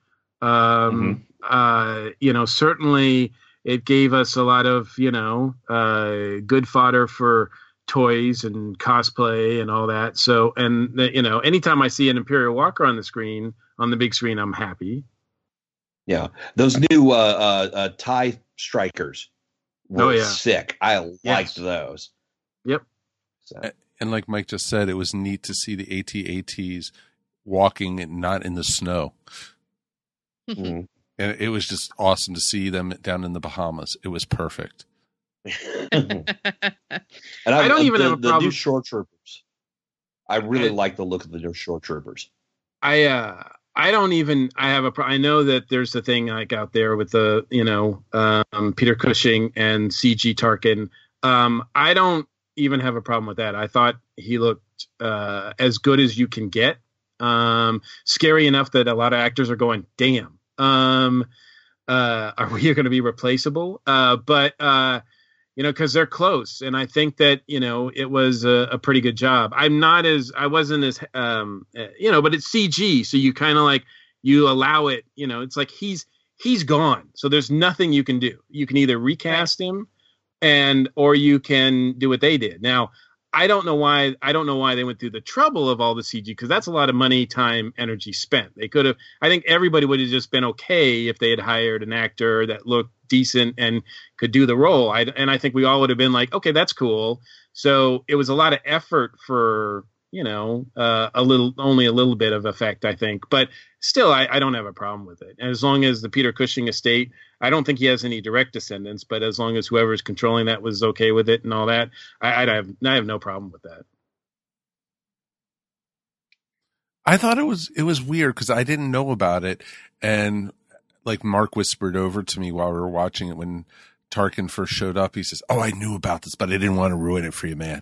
Certainly it gave us a lot of, good fodder for toys and cosplay and all that. So, and anytime I see an Imperial Walker on the big screen, I'm happy. Yeah. Those new TIE strikers were sick. I liked those. Yep. So. And like Mike just said, it was neat to see the AT-ATs walking and not in the snow. Mm-hmm. And it was just awesome to see them down in the Bahamas. It was perfect. And I don't even have a problem. The new shore troopers. I really like the look of the new shore troopers. I know that there's a thing like out there with the, Peter Cushing and CG Tarkin. I don't even have a problem with that. I thought he looked as good as you can get. Scary enough that a lot of actors are going, damn. Are we going to be replaceable? But because they're close, and I think that it was a pretty good job. I wasn't as but it's CG, so you kind of like you allow it. It's like he's gone, so there's nothing you can do. You can either recast him, or you can do what they did. Now, I don't know why they went through the trouble of all the CG, because that's a lot of money, time, energy spent. They could have. I think everybody would have just been okay if they had hired an actor that looked decent and could do the role. I think we all would have been like, okay, that's cool. So it was a lot of effort for only a little bit of effect, I think. But still, I don't have a problem with it. And as long as the Peter Cushing estate, I don't think he has any direct descendants, but as long as whoever's controlling that was okay with it and all that, I have no problem with that. I thought it was weird because I didn't know about it. And like Mark whispered over to me while we were watching it when Tarkin first showed up. He says, "Oh, I knew about this, but I didn't want to ruin it for you, man."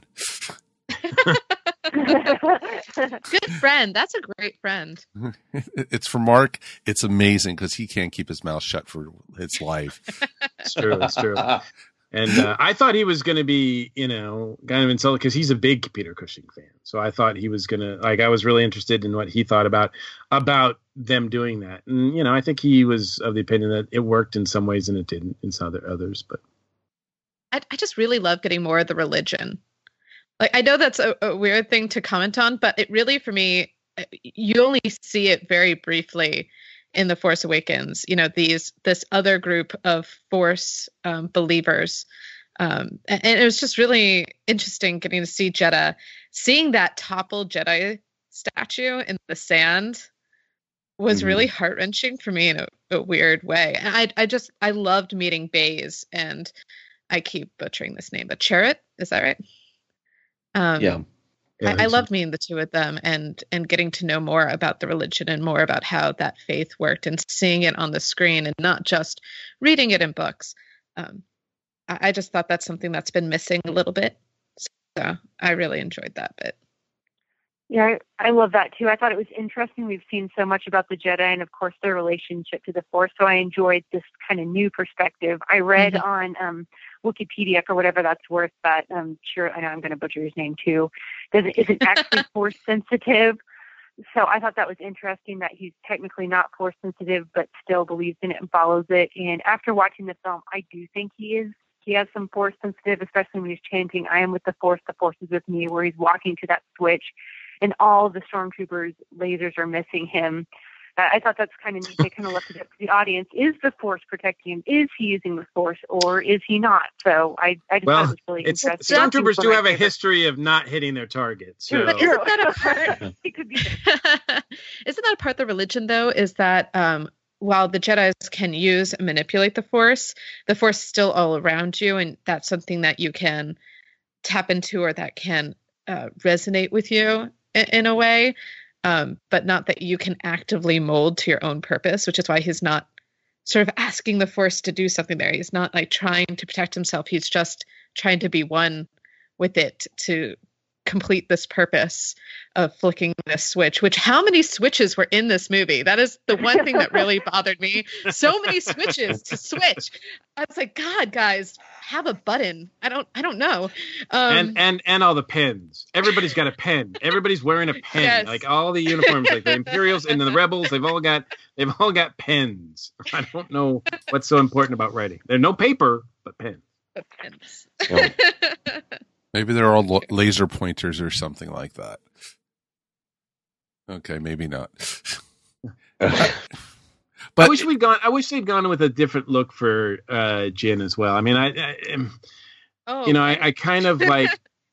Good friend. That's a great friend. It's for Mark. It's amazing because he can't keep his mouth shut for his life. It's true. And I thought he was going to be, kind of insulted because he's a big Peter Cushing fan. So I thought he was going to, I was really interested in what he thought about them doing that. And, I think he was of the opinion that it worked in some ways and it didn't in some others. But I just really love getting more of the religion. Like, I know that's a weird thing to comment on, but it really, for me, you only see it very briefly in The Force Awakens. This other group of Force believers. And it was just really interesting getting to see Jedha, seeing that toppled Jedi statue in the sand. was really heart-wrenching for me in a weird way. And I loved meeting Baze, and I keep butchering this name, but Chirrut, is that right? Yeah. I loved meeting the two of them and getting to know more about the religion and more about how that faith worked and seeing it on the screen and not just reading it in books. I just thought that's something that's been missing a little bit. So I really enjoyed that bit. Yeah, I love that too. I thought it was interesting. We've seen so much about the Jedi and, of course, their relationship to the Force. So I enjoyed this kind of new perspective. I read on Wikipedia, for whatever that's worth, that sure, I know I'm going to butcher his name too, isn't actually Force sensitive. So I thought that was interesting that he's technically not Force sensitive, but still believes in it and follows it. And after watching the film, I do think he is. He has some Force sensitive, especially when he's chanting, "I am with the Force is with me," where he's walking to that switch. And all the stormtroopers' lasers are missing him. I thought that's kind of neat. They kind of left it up to the audience. Is the Force protecting him? Is he using the Force, or is he not? So I just thought it was really interesting. Stormtroopers do have a history of not hitting their targets. So. But isn't that a part? It could be. Isn't that a part of the religion, though? Is that while the Jedis can use and manipulate the Force is still all around you, and that's something that you can tap into or that can resonate with you in a way, but not that you can actively mold to your own purpose, which is why he's not sort of asking the Force to do something there. He's not like trying to protect himself. He's just trying to be one with it to complete this purpose of flicking this switch, which how many switches were in this movie? That is the one thing that really bothered me. So many switches to switch. I was like, God, guys, have a button. I don't know. And all the pens. Everybody's got a pen. Everybody's wearing a pen. Yes. Like all the uniforms, like the Imperials and the Rebels, they've all got pens. I don't know what's so important about writing. There's no paper, but pens. But pens. Oh. Maybe they're all laser pointers or something like that. Okay, maybe not. But I wish they'd gone with a different look for Jyn as well. I mean, I kind of like,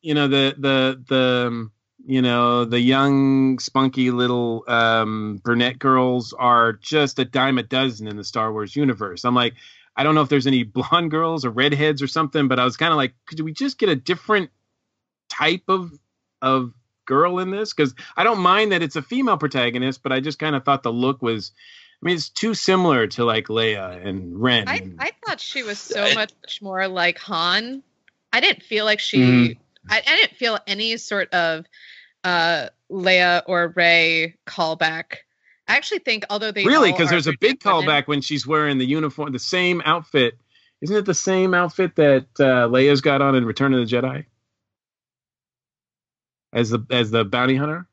the young spunky little brunette girls are just a dime a dozen in the Star Wars universe. I'm like, I don't know if there's any blonde girls or redheads or something, but I was kind of like, could we just get a different type of girl in this? Because I don't mind that it's a female protagonist, but I just kind of thought the look was, I mean, it's too similar to like Leia and Ren. I thought she was so much more like Han. I didn't feel like she, I didn't feel any sort of Leia or Rey callback. I actually think, although they really, because there's a big callback when she's wearing the uniform, the same outfit. Isn't it the same outfit that Leia's got on in Return of the Jedi as the bounty hunter?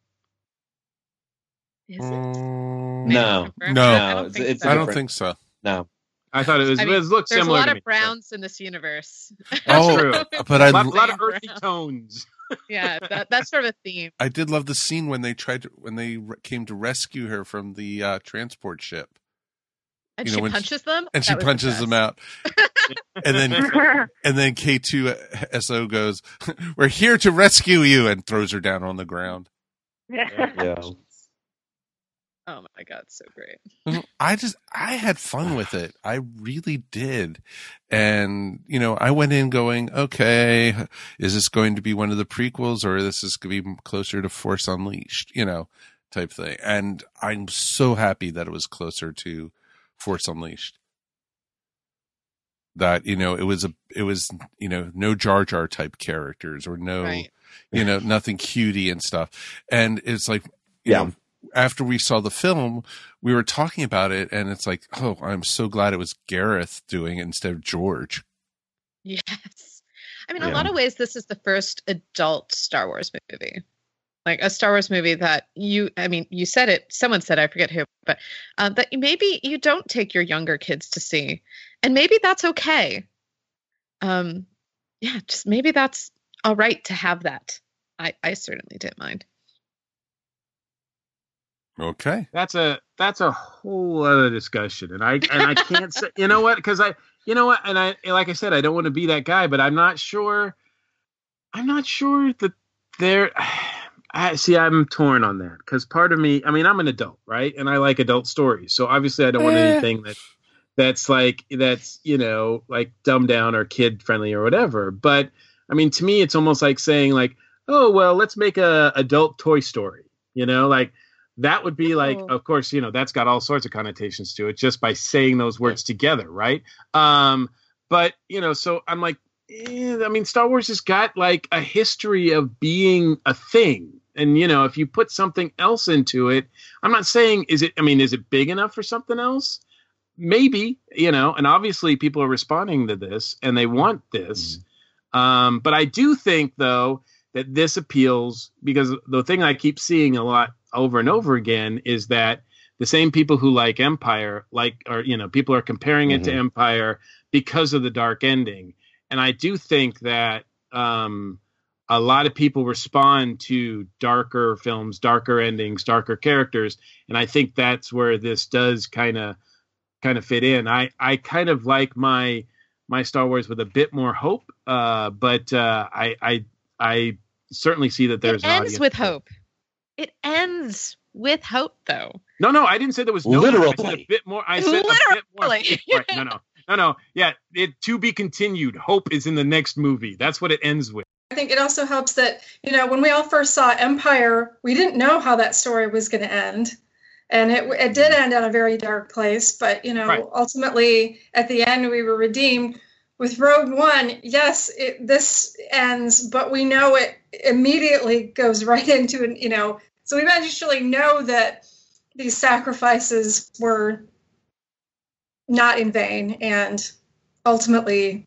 Is it? No. I don't think so. No. I thought it looked similar. There's a lot of browns in this universe. That's true. But a lot of earthy tones. Yeah, that's sort of a theme. I did love the scene when they came to rescue her from the transport ship. And she punches them? And she punches them out. and then K2SO goes, "We're here to rescue you," and throws her down on the ground. Yeah. Oh my God, so great. I had fun with it. I really did. And, I went in going, okay, is this going to be one of the prequels, or this is going to be closer to Force Unleashed, type thing. And I'm so happy that it was closer to Force Unleashed. That, it was no Jar Jar type characters or no, right. Nothing cutie and stuff. And it's like, after we saw the film, we were talking about it, and it's like, oh, I'm so glad it was Gareth doing it instead of George. Yes. I mean, in a lot of ways, this is the first adult Star Wars movie. Like a Star Wars movie that you said it, someone said, I forget who, but that maybe you don't take your younger kids to see. And maybe that's okay. Just maybe that's all right to have that. I certainly didn't mind. Okay. That's a whole other discussion. And I can't say, and like I said, I don't want to be that guy, but I'm not sure that I'm torn on that because part of me, I mean, I'm an adult, right? And I like adult stories. So obviously I don't want anything that's like dumbed down or kid friendly or whatever. But I mean, to me, it's almost like saying like, oh, well, let's make a adult Toy Story, like that would be like, of course, that's got all sorts of connotations to it just by saying those words together. Right. But, so I'm like, I mean, Star Wars has got like a history of being a thing. And, if you put something else into it, I'm not saying, is it big enough for something else? Maybe, and obviously people are responding to this and they want this. But I do think, though, that this appeals because the thing I keep seeing a lot over and over again is that the same people who like Empire, people are comparing it to Empire because of the dark ending. And I do think that a lot of people respond to darker films, darker endings, darker characters. And I think that's where this does kind of fit in. I kind of like my Star Wars with a bit more hope, but I certainly see that there's it ends with hope. It ends with hope, though. No, I didn't say there was no literally. I said a bit more. I said literally. A bit more. Right, no. Yeah, it to be continued. Hope is in the next movie. That's what it ends with. I think it also helps that, when we all first saw Empire, we didn't know how that story was going to end. And it did end on a very dark place. But, right. Ultimately, at the end, we were redeemed. With Rogue One, yes, this ends, but we know it immediately goes right into, so we eventually know that these sacrifices were not in vain. And ultimately,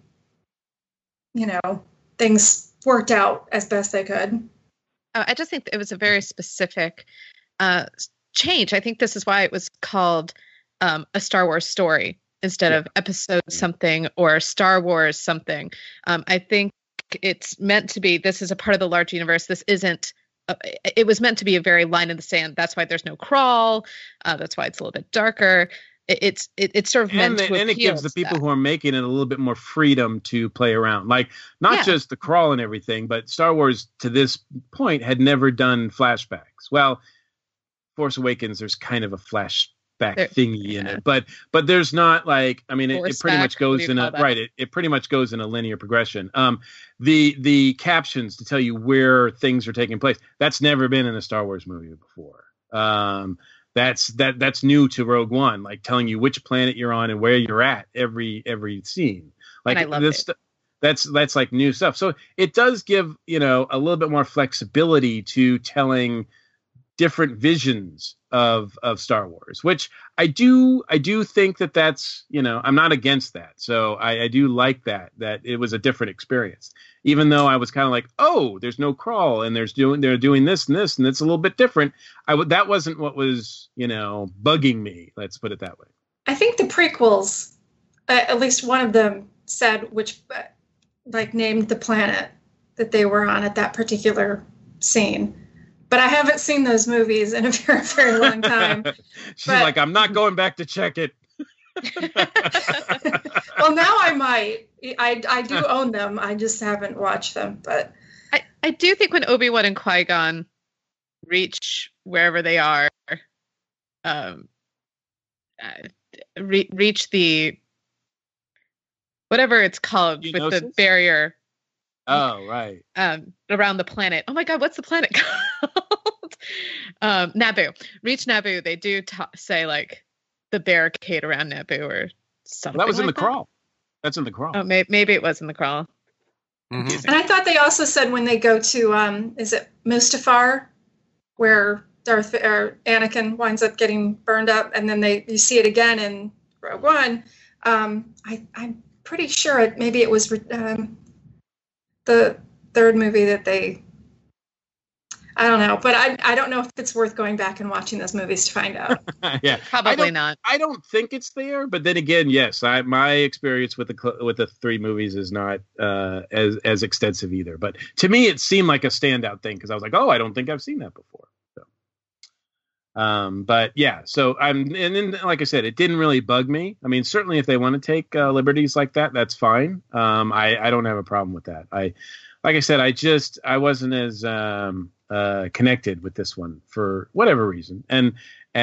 things worked out as best they could. I just think it was a very specific change. I think this is why it was called a Star Wars story instead of episode something or Star Wars something. I think it's meant to be, this is a part of the large universe. This isn't, it was meant to be a very line in the sand. That's why there's no crawl. That's why it's a little bit darker. It's sort of meant to appeal. And it gives the people who are making it a little bit more freedom to play around. Like, not just the crawl and everything, but Star Wars to this point had never done flashbacks. Well, Force Awakens, there's kind of a flashback thingy in it, but there's not like, I mean, it pretty much goes in a right. It pretty much goes in a linear progression. The captions to tell you where things are taking place, that's never been in a Star Wars movie before. That's new to Rogue One, like telling you which planet you're on and where you're at every scene. Like, and I love this. That's like new stuff. So it does give a little bit more flexibility to telling different visions of Star Wars, which I do think that's, I'm not against that. So I do like that it was a different experience, even though I was kind of like, oh, there's no crawl and they're doing this and this, and it's a little bit different. That wasn't what was, bugging me. Let's put it that way. I think the prequels, at least one of them said which, named the planet that they were on at that particular scene. But I haven't seen those movies in a very, very long time. She's like, I'm not going back to check it. Well, now I might. I do own them. I just haven't watched them. But I do think when Obi-Wan and Qui-Gon reach wherever they are, reach the whatever it's called with the barrier. Oh, right. Around the planet. Oh my God, what's the planet called? Naboo. Reach Naboo. They do say like the barricade around Naboo or something. Well, that was in like the crawl. That's in the crawl. Oh, maybe it was in the crawl. Mm-hmm. And I thought they also said when they go to is it Mustafar, where Anakin winds up getting burned up, and then you see it again in Rogue One. I'm pretty sure it was. The third movie that I don't know, but I don't know if it's worth going back and watching those movies to find out. Yeah, probably not. I don't think it's there, but then again, yes, my experience with the three movies is not as extensive either. But to me, it seemed like a standout thing because I was like, oh, I don't think I've seen that before. So, but yeah, so and then like I said, it didn't really bug me. I mean, certainly if they want to take liberties like that, that's fine. I don't have a problem with that. like I said, I wasn't as connected with this one for whatever reason, and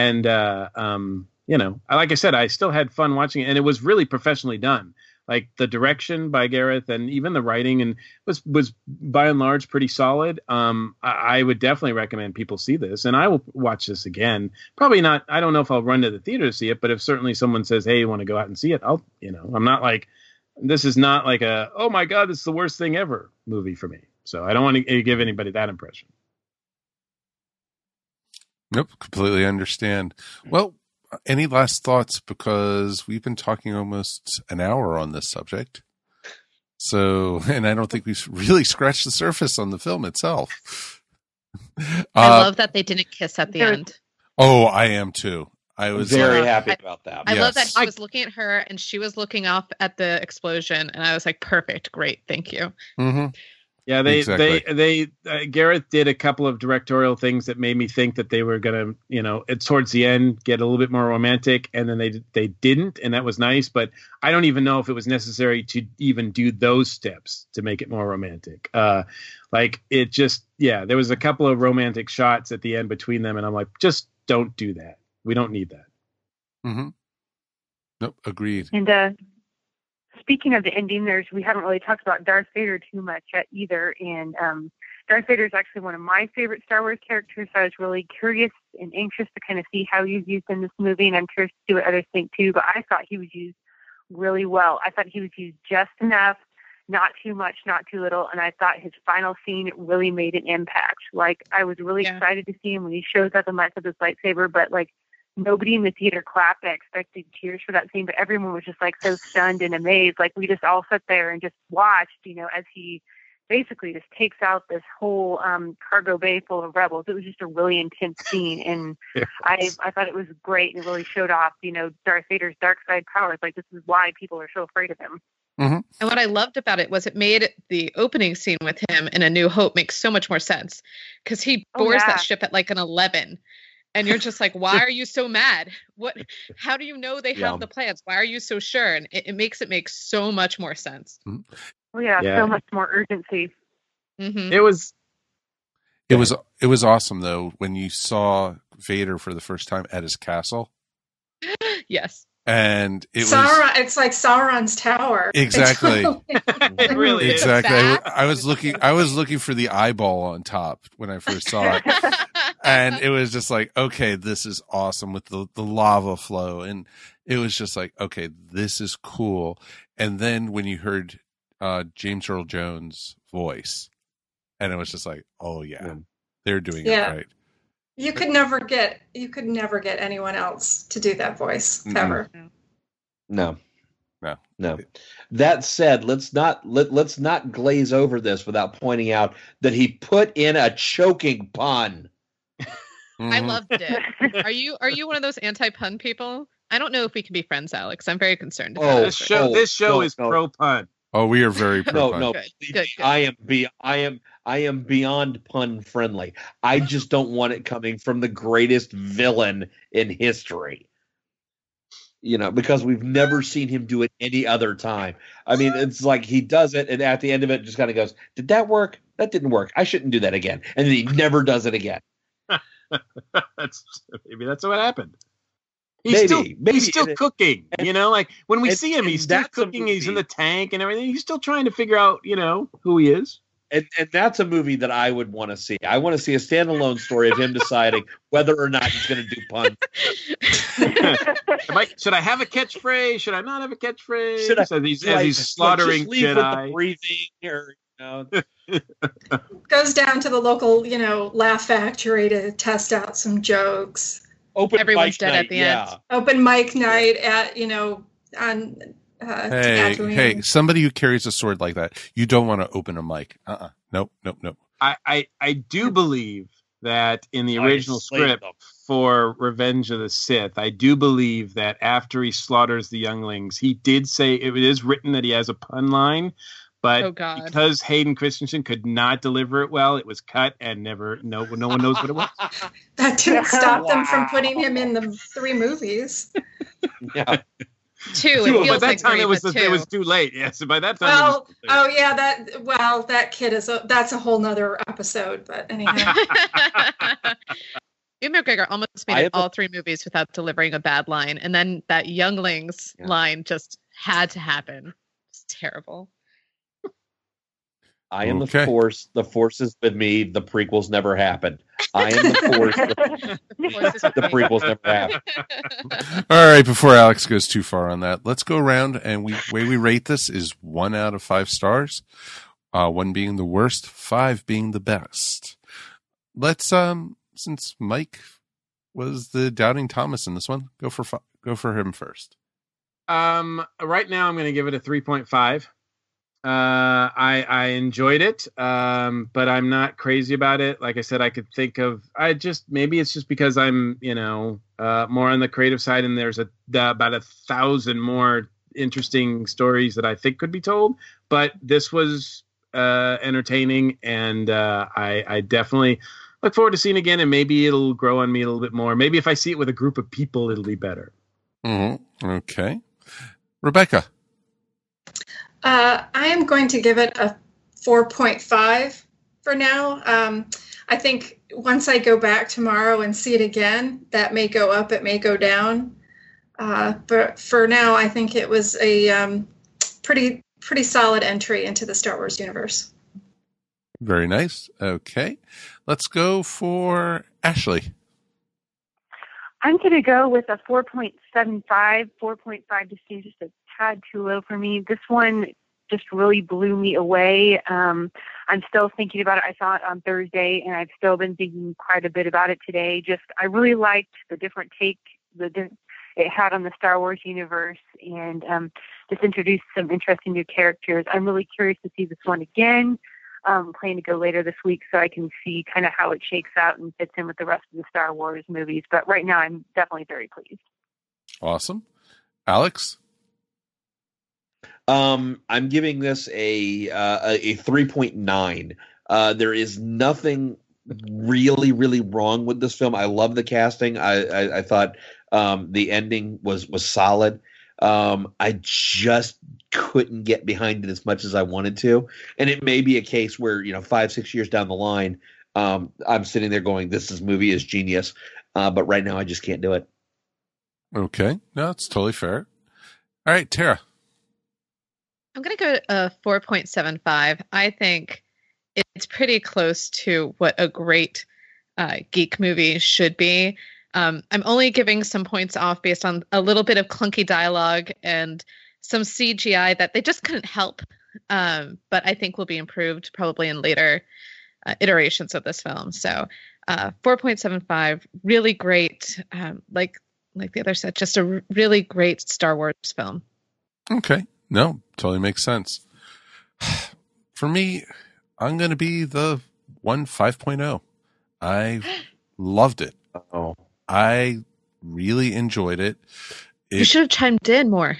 like I said, I still had fun watching it, and it was really professionally done. Like the direction by Gareth and even the writing and was by and large pretty solid. I would definitely recommend people see this, and I will watch this again. Probably not. I don't know if I'll run to the theater to see it, but if certainly someone says, "Hey, you want to go out and see it?" I'm not like, this is not like a, oh my God, this is the worst thing ever movie for me. So I don't want to give anybody that impression. Nope, completely understand. Well, any last thoughts? Because we've been talking almost an hour on this subject. So, and I don't think we've really scratched the surface on the film itself. I love that they didn't kiss at the end. Oh, I am too. I was very happy about that. I love that he was looking at her and she was looking up at the explosion, and I was like, perfect, great, thank you. Mm-hmm. Yeah, they Gareth did a couple of directorial things that made me think that they were gonna, towards the end get a little bit more romantic, and then they didn't, and that was nice. But I don't even know if it was necessary to even do those steps to make it more romantic. There was a couple of romantic shots at the end between them, and I'm like, just don't do that. We don't need that. Mm-hmm. Nope, agreed. And speaking of the ending, we haven't really talked about Darth Vader too much yet either. And Darth Vader is actually one of my favorite Star Wars characters. So I was really curious and anxious to kind of see how he was used in this movie. And I'm curious to see what others think too. But I thought he was used really well. I thought he was used just enough, not too much, not too little. And I thought his final scene really made an impact. Like, I was really excited to see him when he shows up and lights up his lightsaber, but like, nobody in the theater clapped. I expected tears for that scene, but everyone was just like so stunned and amazed. Like, we just all sat there and just watched, as he basically just takes out this whole cargo bay full of rebels. It was just a really intense scene, and I thought it was great, and it really showed off, Darth Vader's dark side powers. Like, this is why people are so afraid of him. Mm-hmm. And what I loved about it was it made the opening scene with him in A New Hope make so much more sense, because he boards that ship at like an 11. And you're just like, why are you so mad? How do you know they have the plans? Why are you so sure? And it makes it make so much more sense. So much more urgency. Mm-hmm. It was awesome though when you saw Vader for the first time at his castle. Yes. And it's like Sauron's tower. Exactly. It really exactly. I was looking for the eyeball on top when I first saw it. And it was just like, okay, this is awesome with the lava flow. And it was just like, okay, this is cool. And then when you heard James Earl Jones' voice, and it was just like, oh yeah, they're doing it right. You could never get anyone else to do that voice ever. No. That said, let's not glaze over this without pointing out that he put in a choking pun. I loved it. Are you one of those anti-pun people? I don't know if we can be friends, Alex. I'm very concerned about this show is pro pun. Oh, we are very pro pun. No. Good. I am beyond pun friendly. I just don't want it coming from the greatest villain in history. Because we've never seen him do it any other time. I mean, it's like he does it, and at the end of it, just kind of goes, "Did that work? That didn't work. I shouldn't do that again." And then he never does it again. Maybe that's what happened. He's still cooking, like when we see him, he's still cooking. He's in the tank and everything. He's still trying to figure out, who he is. And that's a movie that I would want to see. I want to see a standalone story of him deciding whether or not he's going to do puns. Should I have a catchphrase? Should I not have a catchphrase? As he's slaughtering Jedi. Goes down to the local, Laugh Factory to test out some jokes. Everyone's dead at the end. Open mic night at, on Hey, somebody who carries a sword like that, you don't want to open a mic. Nope. I do believe that in the original script for Revenge of the Sith, I do believe that after he slaughters the younglings, he did say it is written that he has a pun line, but because Hayden Christensen could not deliver it well, it was cut and no one knows what it was. That didn't stop them from putting him in the 3 movies. Yeah. 2. It feels by that like time 3, it was but 2. it was too late. Yes, by that time. That kid that's a whole nother episode. But anyhow, Ewan McGregor almost made all 3 movies without delivering a bad line, and then that Younglings line just had to happen. It's terrible. I am the Force. The Force is with me. The prequels never happened. I am the Force. The prequels never happened. All right, before Alex goes too far on that, let's go around and way we rate this is 1 out of 5 stars. 1 being the worst, 5 being the best. Let's since Mike was the doubting Thomas in this one, go for him first. Right now I'm going to give it a 3.5. I enjoyed it, but I'm not crazy about it. Like I said, I could think of, maybe it's just because I'm, more on the creative side, and there's about 1,000 more interesting stories that I think could be told. But this was entertaining, and I definitely look forward to seeing it again, and maybe it'll grow on me a little bit more. Maybe if I see it with a group of people, it'll be better. Mm-hmm. Okay. Rebecca. I am going to give it a 4.5 for now. I think once I go back tomorrow and see it again, that may go up, it may go down. But for now, I think it was a pretty solid entry into the Star Wars universe. Very nice. Okay. Let's go for Ashley. I'm going to go with a 4.75. 4.5 just seems just a tad too low for me. This one just really blew me away. I'm still thinking about it. I saw it on Thursday, and I've still been thinking quite a bit about it today. I really liked the different take it had on the Star Wars universe, and just introduced some interesting new characters. I'm really curious to see this one again. Planning to go later this week so I can see kind of how it shakes out and fits in with the rest of the Star Wars movies. But right now, I'm definitely very pleased. Awesome. Alex? I'm giving this a 3.9. There is nothing really, really wrong with this film. I love the casting. I thought the ending was solid. I just couldn't get behind it as much as I wanted to. And it may be a case where, 5-6 years down the line, I'm sitting there going, this movie is genius. But right now I just can't do it. Okay. No, it's totally fair. All right, Tara. I'm going to go a 4.75. I think it's pretty close to what a great geek movie should be. I'm only giving some points off based on a little bit of clunky dialogue and some CGI that they just couldn't help. But I think will be improved probably in later iterations of this film. So 4.75, really great. Like the other said, just a really great Star Wars film. Okay. No, totally makes sense. For me, I'm going to be the 5.0. I loved it. Oh, I really enjoyed it. You should have chimed in more.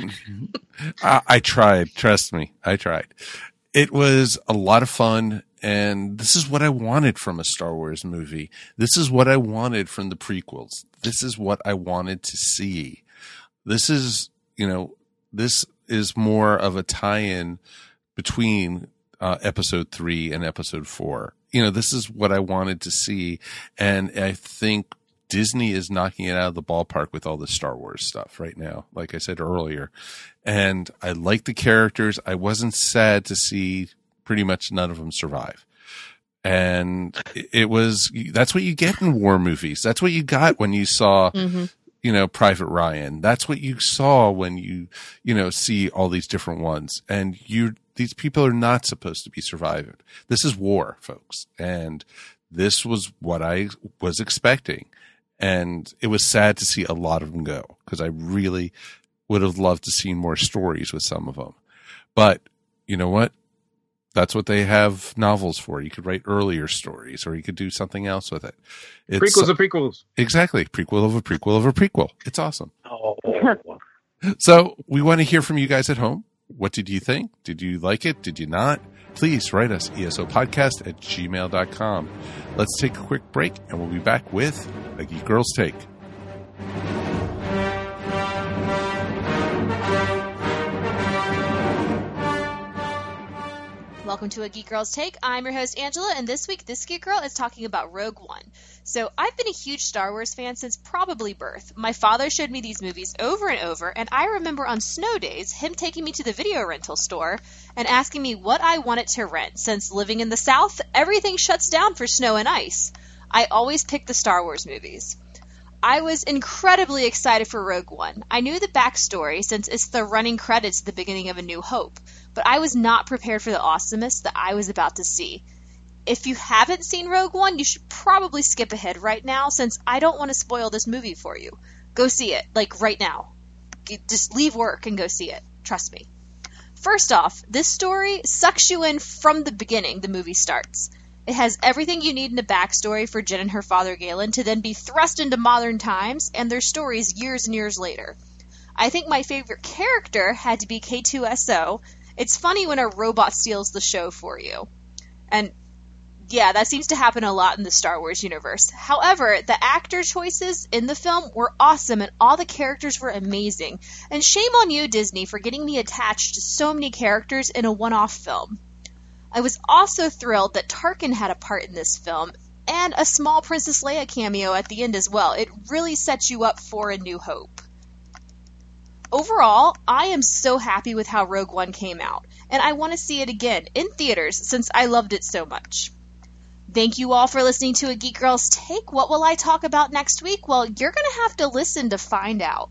I tried. Trust me. I tried. It was a lot of fun. And this is what I wanted from a Star Wars movie. This is what I wanted from the prequels. This is what I wanted to see. This is, this is more of a tie-in between episode 3 and episode 4. This is what I wanted to see. And I think Disney is knocking it out of the ballpark with all the Star Wars stuff right now, like I said earlier. And I like the characters. I wasn't sad to see pretty much none of them survive. And that's what you get in war movies. That's what you got when you saw, Private Ryan. That's what you saw when you see all these different ones. And these people are not supposed to be surviving. This is war, folks. And this was what I was expecting. And it was sad to see a lot of them go, because I really would have loved to see more stories with some of them. But you know what? That's what they have novels for. You could write earlier stories, or you could do something else with it. Prequels of prequels. Exactly. Prequel of a prequel of a prequel. It's awesome. Oh. So we want to hear from you guys at home. What did you think? Did you like it? Did you not? Please write us, esopodcast@gmail.com. Let's take a quick break, and we'll be back with A Geek Girl's Take. welcome to A Geek Girl's Take. I'm your host, Angela, and this week, this Geek Girl is talking about Rogue One. So, I've been a huge Star Wars fan since probably birth. My father showed me these movies over and over, and I remember on snow days, him taking me to the video rental store and asking me what I wanted to rent. Since living in the South, everything shuts down for snow and ice. I always pick the Star Wars movies. I was incredibly excited for Rogue One. I knew the backstory since it's the running credits at the beginning of A New Hope, but I was not prepared for the awesomeness that I was about to see. If you haven't seen Rogue One, you should probably skip ahead right now since I don't want to spoil this movie for you. Go see it, like right now. Just leave work and go see it. Trust me. First off, this story sucks you in from the beginning the movie starts. It has everything you need in a backstory for Jen and her father Galen to then be thrust into modern times and their stories years and years later. I think my favorite character had to be K2SO. It's funny when a robot steals the show for you. And yeah, that seems to happen a lot in the Star Wars universe. However, the actor choices in the film were awesome and all the characters were amazing. And shame on you, Disney, for getting me attached to so many characters in a one-off film. I was also thrilled that Tarkin had a part in this film, and a small Princess Leia cameo at the end as well. It really sets you up for A New Hope. Overall, I am so happy with how Rogue One came out, and I want to see it again in theaters since I loved it so much. Thank you all for listening to A Geek Girl's Take. What will I talk about next week? Well, you're going to have to listen to find out.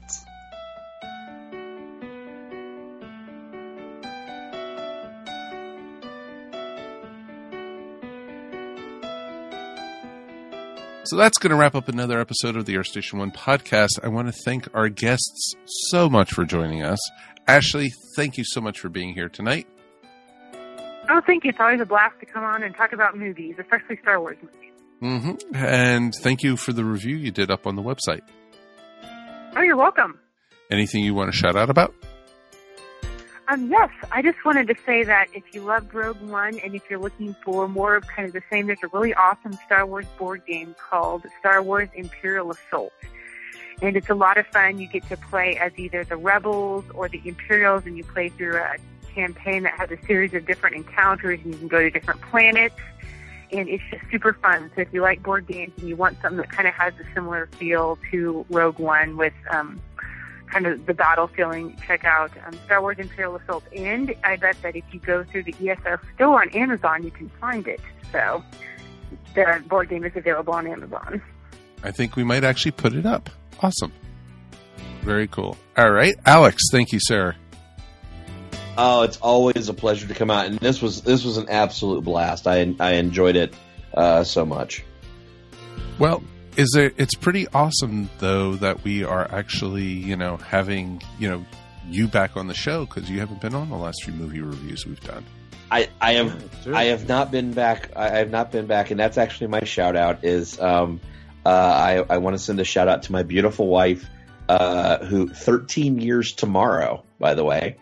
So that's going to wrap up another episode of the Earth Station One podcast. I want to thank our guests so much for joining us. Ashley, thank you so much for being here tonight. Oh, thank you. It's always a blast to come on and talk about movies, especially Star Wars movies. Mm-hmm. And thank you for the review you did up on the website. Oh, you're welcome. Anything you want to shout out about? Yes, I just wanted to say that if you loved Rogue One and if you're looking for more of kind of the same, there's a really awesome Star Wars board game called Star Wars Imperial Assault. And it's a lot of fun. You get to play as either the Rebels or the Imperials, and you play through a campaign that has a series of different encounters, and you can go to different planets. And it's just super fun. So if you like board games and you want something that kind of has a similar feel to Rogue One with kind of the battle feeling, check out Star Wars Imperial Assault. And I bet that if you go through the ESO store on Amazon, you can find it. So the board game is available on Amazon. I think we might actually put it up. Awesome. Very cool. All right. Alex, thank you, sir. Oh, it's always a pleasure to come out. And this was an absolute blast. I enjoyed it so much. Well, it's pretty awesome, though, that we are actually, having, you back on the show because you haven't been on the last few movie reviews we've done. I have not been back. I have not been back, and that's actually my shout out. Is I want to send a shout out to my beautiful wife, who 13 years tomorrow, by the way.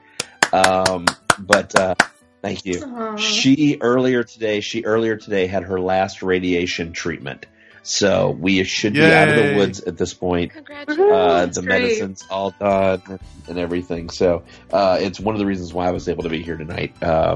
But thank you. Aww. She earlier today had her last radiation treatment. So we should be out of the woods at this point. Congratulations. The medicine's all done and everything. So it's one of the reasons why I was able to be here tonight.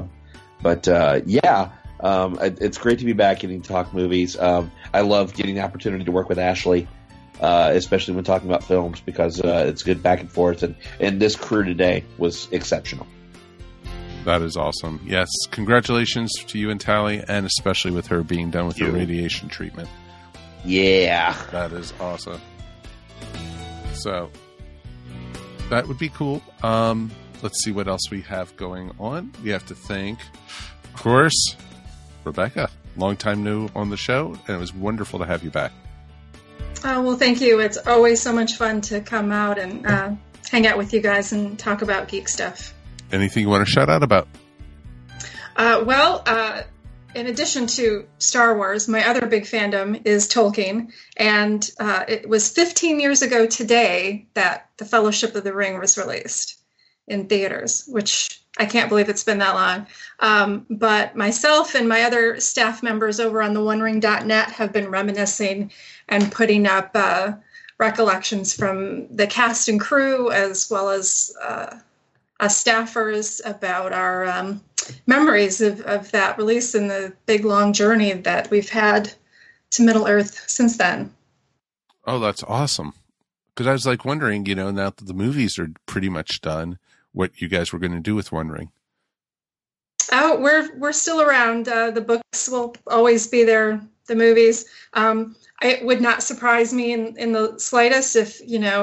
It's great to be back getting to talk movies. I love getting the opportunity to work with Ashley, especially when talking about films, because it's good back and forth. And this crew today was exceptional. That is awesome. Yes. Congratulations to you and Tally, and especially with her being done with her radiation treatment. Yeah. That is awesome. So that would be cool. Let's see what else we have going on. We have to thank, of course, Rebecca. Long time new on the show, and it was wonderful to have you back. Well, thank you. It's always so much fun to come out and hang out with you guys and talk about geek stuff. Anything you want to shout out about? In addition to Star Wars, my other big fandom is Tolkien. And it was 15 years ago today that The Fellowship of the Ring was released in theaters, which I can't believe it's been that long. But myself and my other staff members over on the OneRing.net have been reminiscing and putting up recollections from the cast and crew, as well as staffers about our memories of that release and the big long journey that we've had to Middle Earth since then. Oh, that's awesome. Because I was like wondering, now that the movies are pretty much done, what you guys were going to do with One Ring. Oh, we're still around. The books will always be there. The movies. It would not surprise me in the slightest if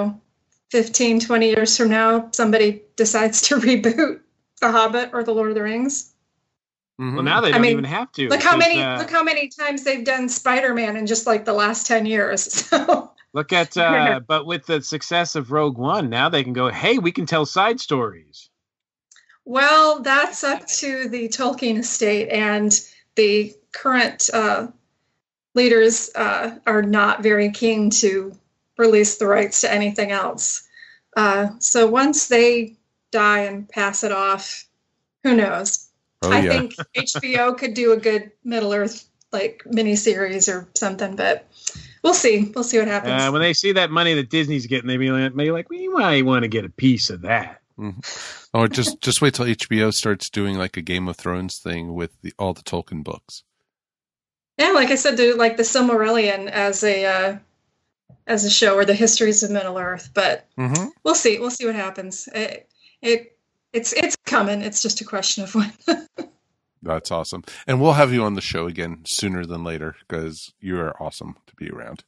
15, 20 years from now somebody decides to reboot The Hobbit or The Lord of the Rings. Mm-hmm. Well, now they don't even have to. Look how many times they've done Spider-Man in just like the last 10 years. So. Look at, but with the success of Rogue One, now they can go, hey, we can tell side stories. Well, that's up to the Tolkien estate, and the current leaders are not very keen to release the rights to anything else. So once they die and pass it off, who knows? I think HBO could do a good Middle Earth miniseries or something, but we'll see. We'll see what happens. When they see that money that Disney's getting, they may like, we might want to get a piece of that. Mm-hmm. Oh, just wait till HBO starts doing like a Game of Thrones thing with all the Tolkien books. Yeah, like I said, do like the Silmarillion as a show, or the Histories of Middle Earth. But we'll see. We'll see what happens. It's coming. It's just a question of when. That's awesome, and we'll have you on the show again sooner than later because you are awesome to be around.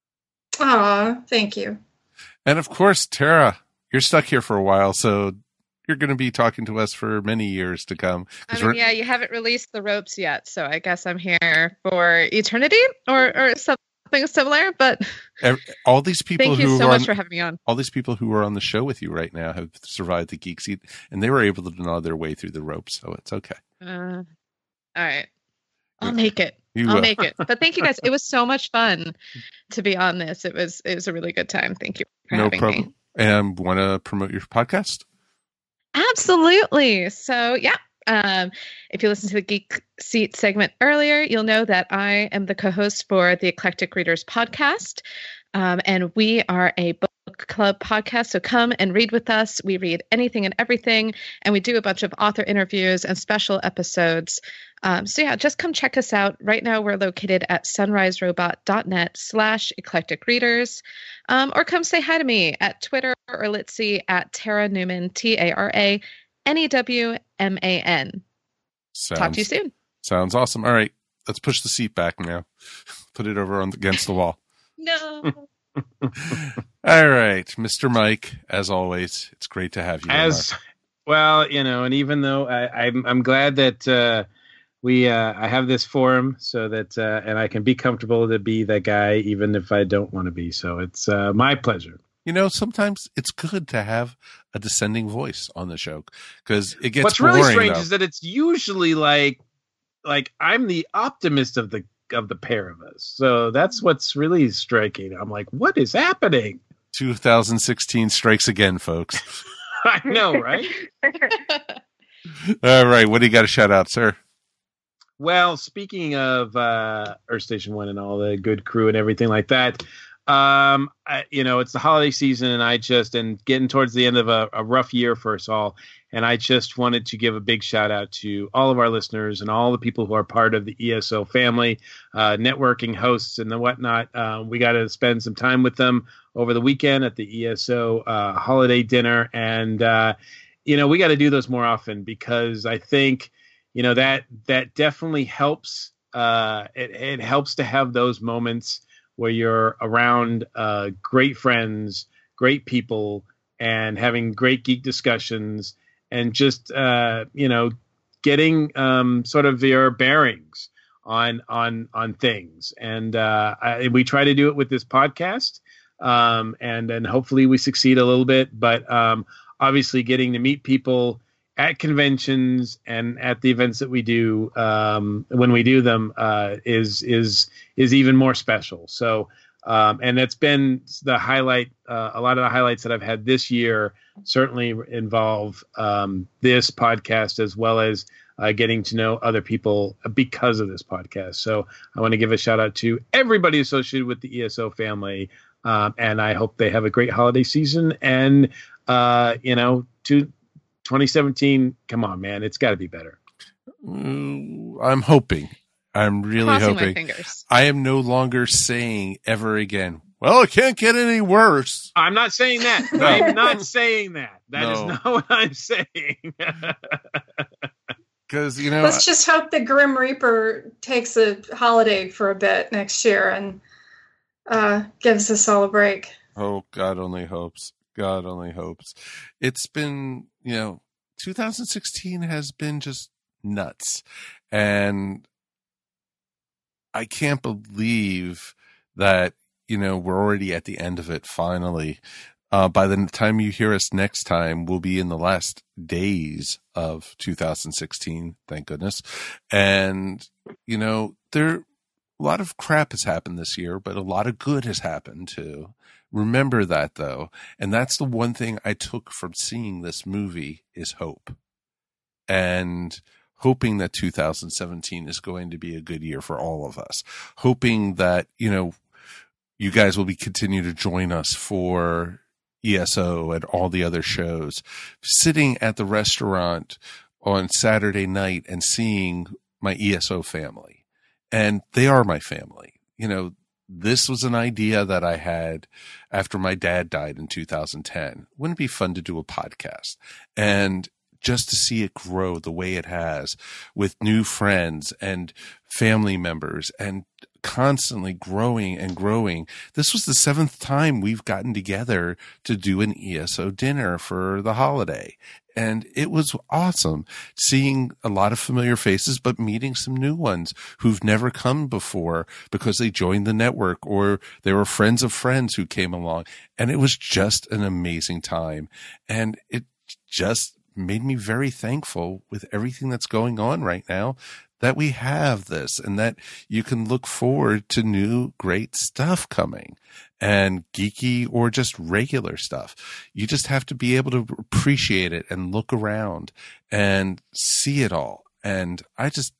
Aw, thank you. And of course, Tara, you're stuck here for a while, so you're going to be talking to us for many years to come. You haven't released the ropes yet, so I guess I'm here for eternity or something similar. But all these people thank you so much for having me on. All these people who are on the show with you right now have survived the Geek Seat, and they were able to gnaw their way through the ropes, so it's okay. All right. I'll make it. I'll make it. But thank you guys. It was so much fun to be on this. It was a really good time. Thank you for having me. And want to promote your podcast? Absolutely. So, if you listened to the Geek Seat segment earlier, you'll know that I am the co-host for the Eclectic Readers podcast. And we are a book club podcast. So come and read with us. We read anything and everything. And we do a bunch of author interviews and special episodes. Just come check us out. Right now, we're located at sunriserobot.net/eclectic readers. Or come say hi to me at Twitter or Litzy at Tara Newman, TaraNewman. Talk to you soon. Sounds awesome. All right, let's push the seat back now. Put it over against the wall. No. All right, Mr. Mike, as always, it's great to have you. And even though I'm glad that I have this forum so that and I can be comfortable to be that guy, even if I don't want to be. So it's my pleasure. Sometimes it's good to have a dissenting voice on the show because it gets. What's boring, really strange though. is that it's usually like I'm the optimist of the pair of us. So that's what's really striking. I'm like, what is happening? 2016 strikes again, folks. I know, right? All right, what do you got to shout out, sir? Well, speaking of Earth Station 1 and all the good crew and everything like that, it's the holiday season, and getting towards the end of a rough year for us all. And I just wanted to give a big shout out to all of our listeners and all the people who are part of the ESO family, networking hosts and the whatnot. We got to spend some time with them over the weekend at the ESO holiday dinner. And, we got to do those more often because I think, that definitely helps. It helps to have those moments where you're around great friends, great people, and having great geek discussions, and just getting sort of your bearings on things. And we try to do it with this podcast, and hopefully we succeed a little bit. But obviously, getting to meet people at conventions and at the events that we do when we do them is even more special. So and it's been the highlight. A lot of the highlights that I've had this year certainly involve this podcast as well as getting to know other people because of this podcast. So I want to give a shout out to everybody associated with the ESO family, and I hope they have a great holiday season. And 2016 2017, come on, man, it's got to be better. I'm hoping. I'm really Crossing hoping. my fingers. I am no longer saying ever again, well, it can't get any worse. I'm not saying that. No. I'm not saying that. That is No. not what I'm saying. Because, you know, Let's just hope the Grim Reaper takes a holiday for a bit next year and gives us all a break. oh, God only hopes. God only hopes. It's been, 2016 has been just nuts. And I can't believe that, we're already at the end of it finally. By the time you hear us next time, we'll be in the last days of 2016, thank goodness. And, a lot of crap has happened this year, but a lot of good has happened too. Remember that, though. And that's the one thing I took from seeing this movie is hope. And hoping that 2017 is going to be a good year for all of us. Hoping that, you guys will continue to join us for ESO and all the other shows. Sitting at the restaurant on Saturday night and seeing my ESO family. And they are my family. This was an idea that I had after my dad died in 2010. Wouldn't it be fun to do a podcast? And just to see it grow the way it has with new friends and family members and constantly growing and growing. This was the 7th time we've gotten together to do an ESO dinner for the holiday. And it was awesome seeing a lot of familiar faces, but meeting some new ones who've never come before because they joined the network or they were friends of friends who came along. And it was just an amazing time. And it just made me very thankful with everything that's going on right now that we have this and that you can look forward to new great stuff coming and geeky or just regular stuff. You just have to be able to appreciate it and look around and see it all. And I just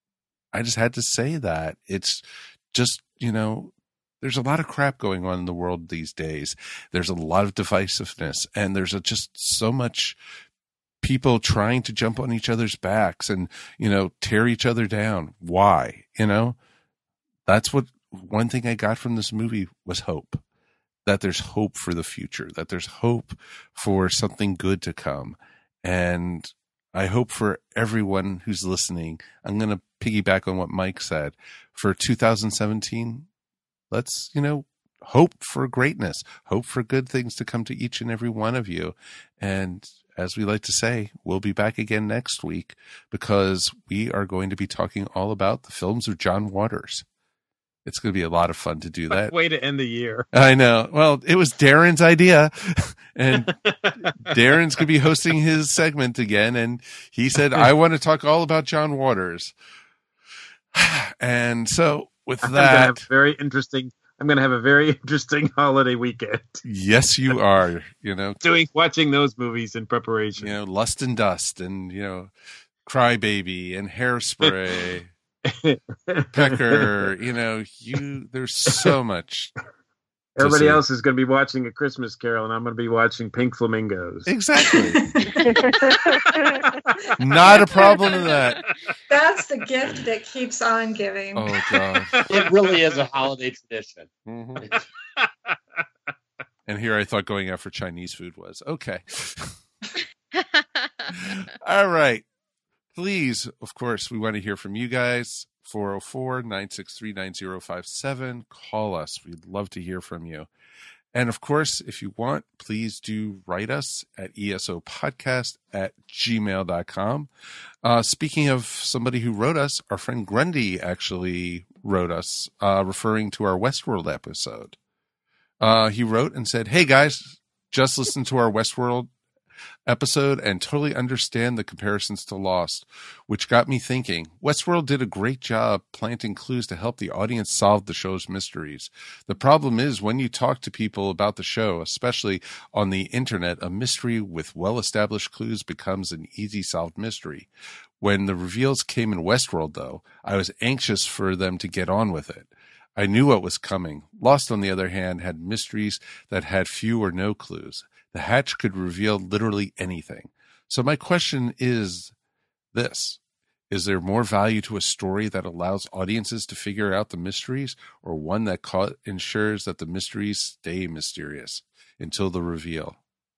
had to say that it's just, there's a lot of crap going on in the world these days. There's a lot of divisiveness and there's just so much people trying to jump on each other's backs and, tear each other down. Why? That's what one thing I got from this movie was hope, that there's hope for the future, that there's hope for something good to come. And I hope for everyone who's listening, I'm going to piggyback on what Mike said for 2017. Let's, hope for greatness, hope for good things to come to each and every one of you. And as we like to say, we'll be back again next week because we are going to be talking all about the films of John Waters. It's going to be a lot of fun to do that. Way to end the year. I know. Well, it was Darren's idea, and Darren's going to be hosting his segment again. And he said, I want to talk all about John Waters. And so with that, I'm going to have a very interesting holiday weekend. Yes, you are, watching those movies in preparation. Lust and Dust and, Crybaby and Hairspray, Pecker, there's so much. Everybody else is going to be watching A Christmas Carol and I'm going to be watching Pink Flamingos. Exactly. Not a problem in that. That's the gift that keeps on giving. Oh, God. It really is a holiday tradition. Mm-hmm. And here I thought going out for Chinese food was. Okay. All right. Please, of course, we want to hear from you guys. 404-963-9057. Call us. We'd love to hear from you. And of course, if you want, please do write us at esopodcast@gmail.com. Speaking of somebody who wrote us, our friend Grundy actually wrote us, referring to our Westworld episode. He wrote and said, "Hey guys, just listened to our Westworld episode and totally understand the comparisons to Lost, which got me thinking. Westworld did a great job planting clues to help the audience solve the show's mysteries. The problem is when you talk to people about the show, especially on the internet, a mystery with well-established clues becomes an easy solved mystery. When the reveals came in Westworld, though, I was anxious for them to get on with it. I knew what was coming. Lost, on the other hand, had mysteries that had few or no clues. The Hatch could reveal literally anything. So my question is this. Is there more value to a story that allows audiences to figure out the mysteries, or one that ensures that the mysteries stay mysterious until the reveal?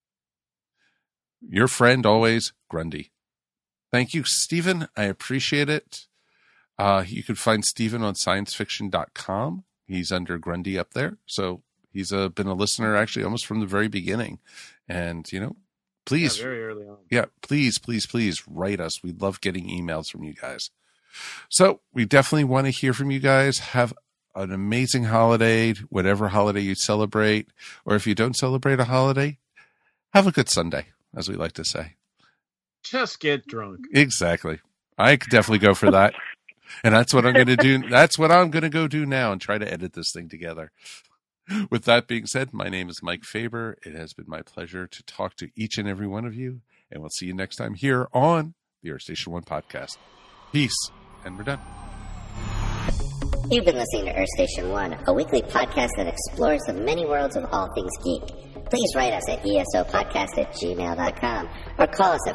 Your friend always, Grundy. Thank you, Stephen. I appreciate it. You can find Stephen on sciencefiction.com. He's under Grundy up there. So he's been a listener actually almost from the very beginning. And, please. Yeah, very early on. Yeah, please write us. We love getting emails from you guys. So we definitely want to hear from you guys. Have an amazing holiday, whatever holiday you celebrate. Or if you don't celebrate a holiday, have a good Sunday, as we like to say. Just get drunk. Exactly. I could definitely go for that. And that's what I'm going to do. That's what I'm going to go do now and try to edit this thing together. With that being said, my name is Mike Faber. It has been my pleasure to talk to each and every one of you. And we'll see you next time here on the Earth Station One podcast. Peace. And we're done. You've been listening to Earth Station One, a weekly podcast that explores the many worlds of all things geek. Please write us at esopodcast@gmail.com or call us at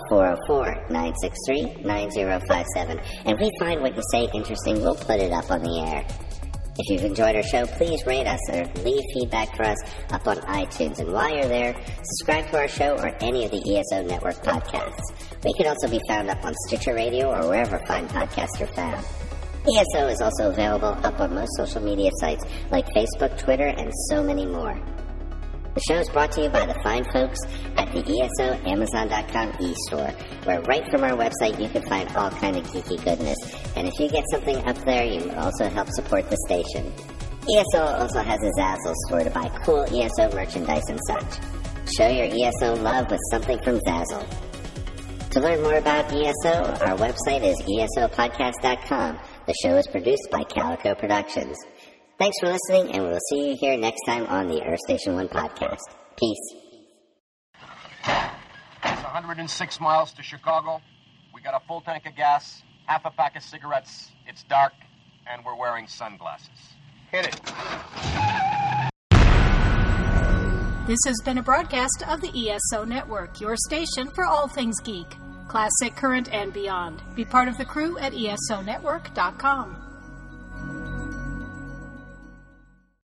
404-963-9057. And if we find what you say interesting, we'll put it up on the air. If you've enjoyed our show, please rate us or leave feedback for us up on iTunes. And while you're there, subscribe to our show or any of the ESO Network podcasts. We can also be found up on Stitcher Radio or wherever fine podcasts are found. ESO is also available up on most social media sites like Facebook, Twitter, and so many more. The show is brought to you by the fine folks at the ESO Amazon.com e-store, where right from our website you can find all kind of geeky goodness. And if you get something up there, you also help support the station. ESO also has a Zazzle store to buy cool ESO merchandise and such. Show your ESO love with something from Zazzle. To learn more about ESO, our website is esopodcast.com. The show is produced by Calico Productions. Thanks for listening, and we'll see you here next time on the Earth Station One podcast. Peace. It's 106 miles to Chicago. We got a full tank of gas, half a pack of cigarettes. It's dark, and we're wearing sunglasses. Hit it. This has been a broadcast of the ESO Network, your station for all things geek, classic, current, and beyond. Be part of the crew at esonetwork.com.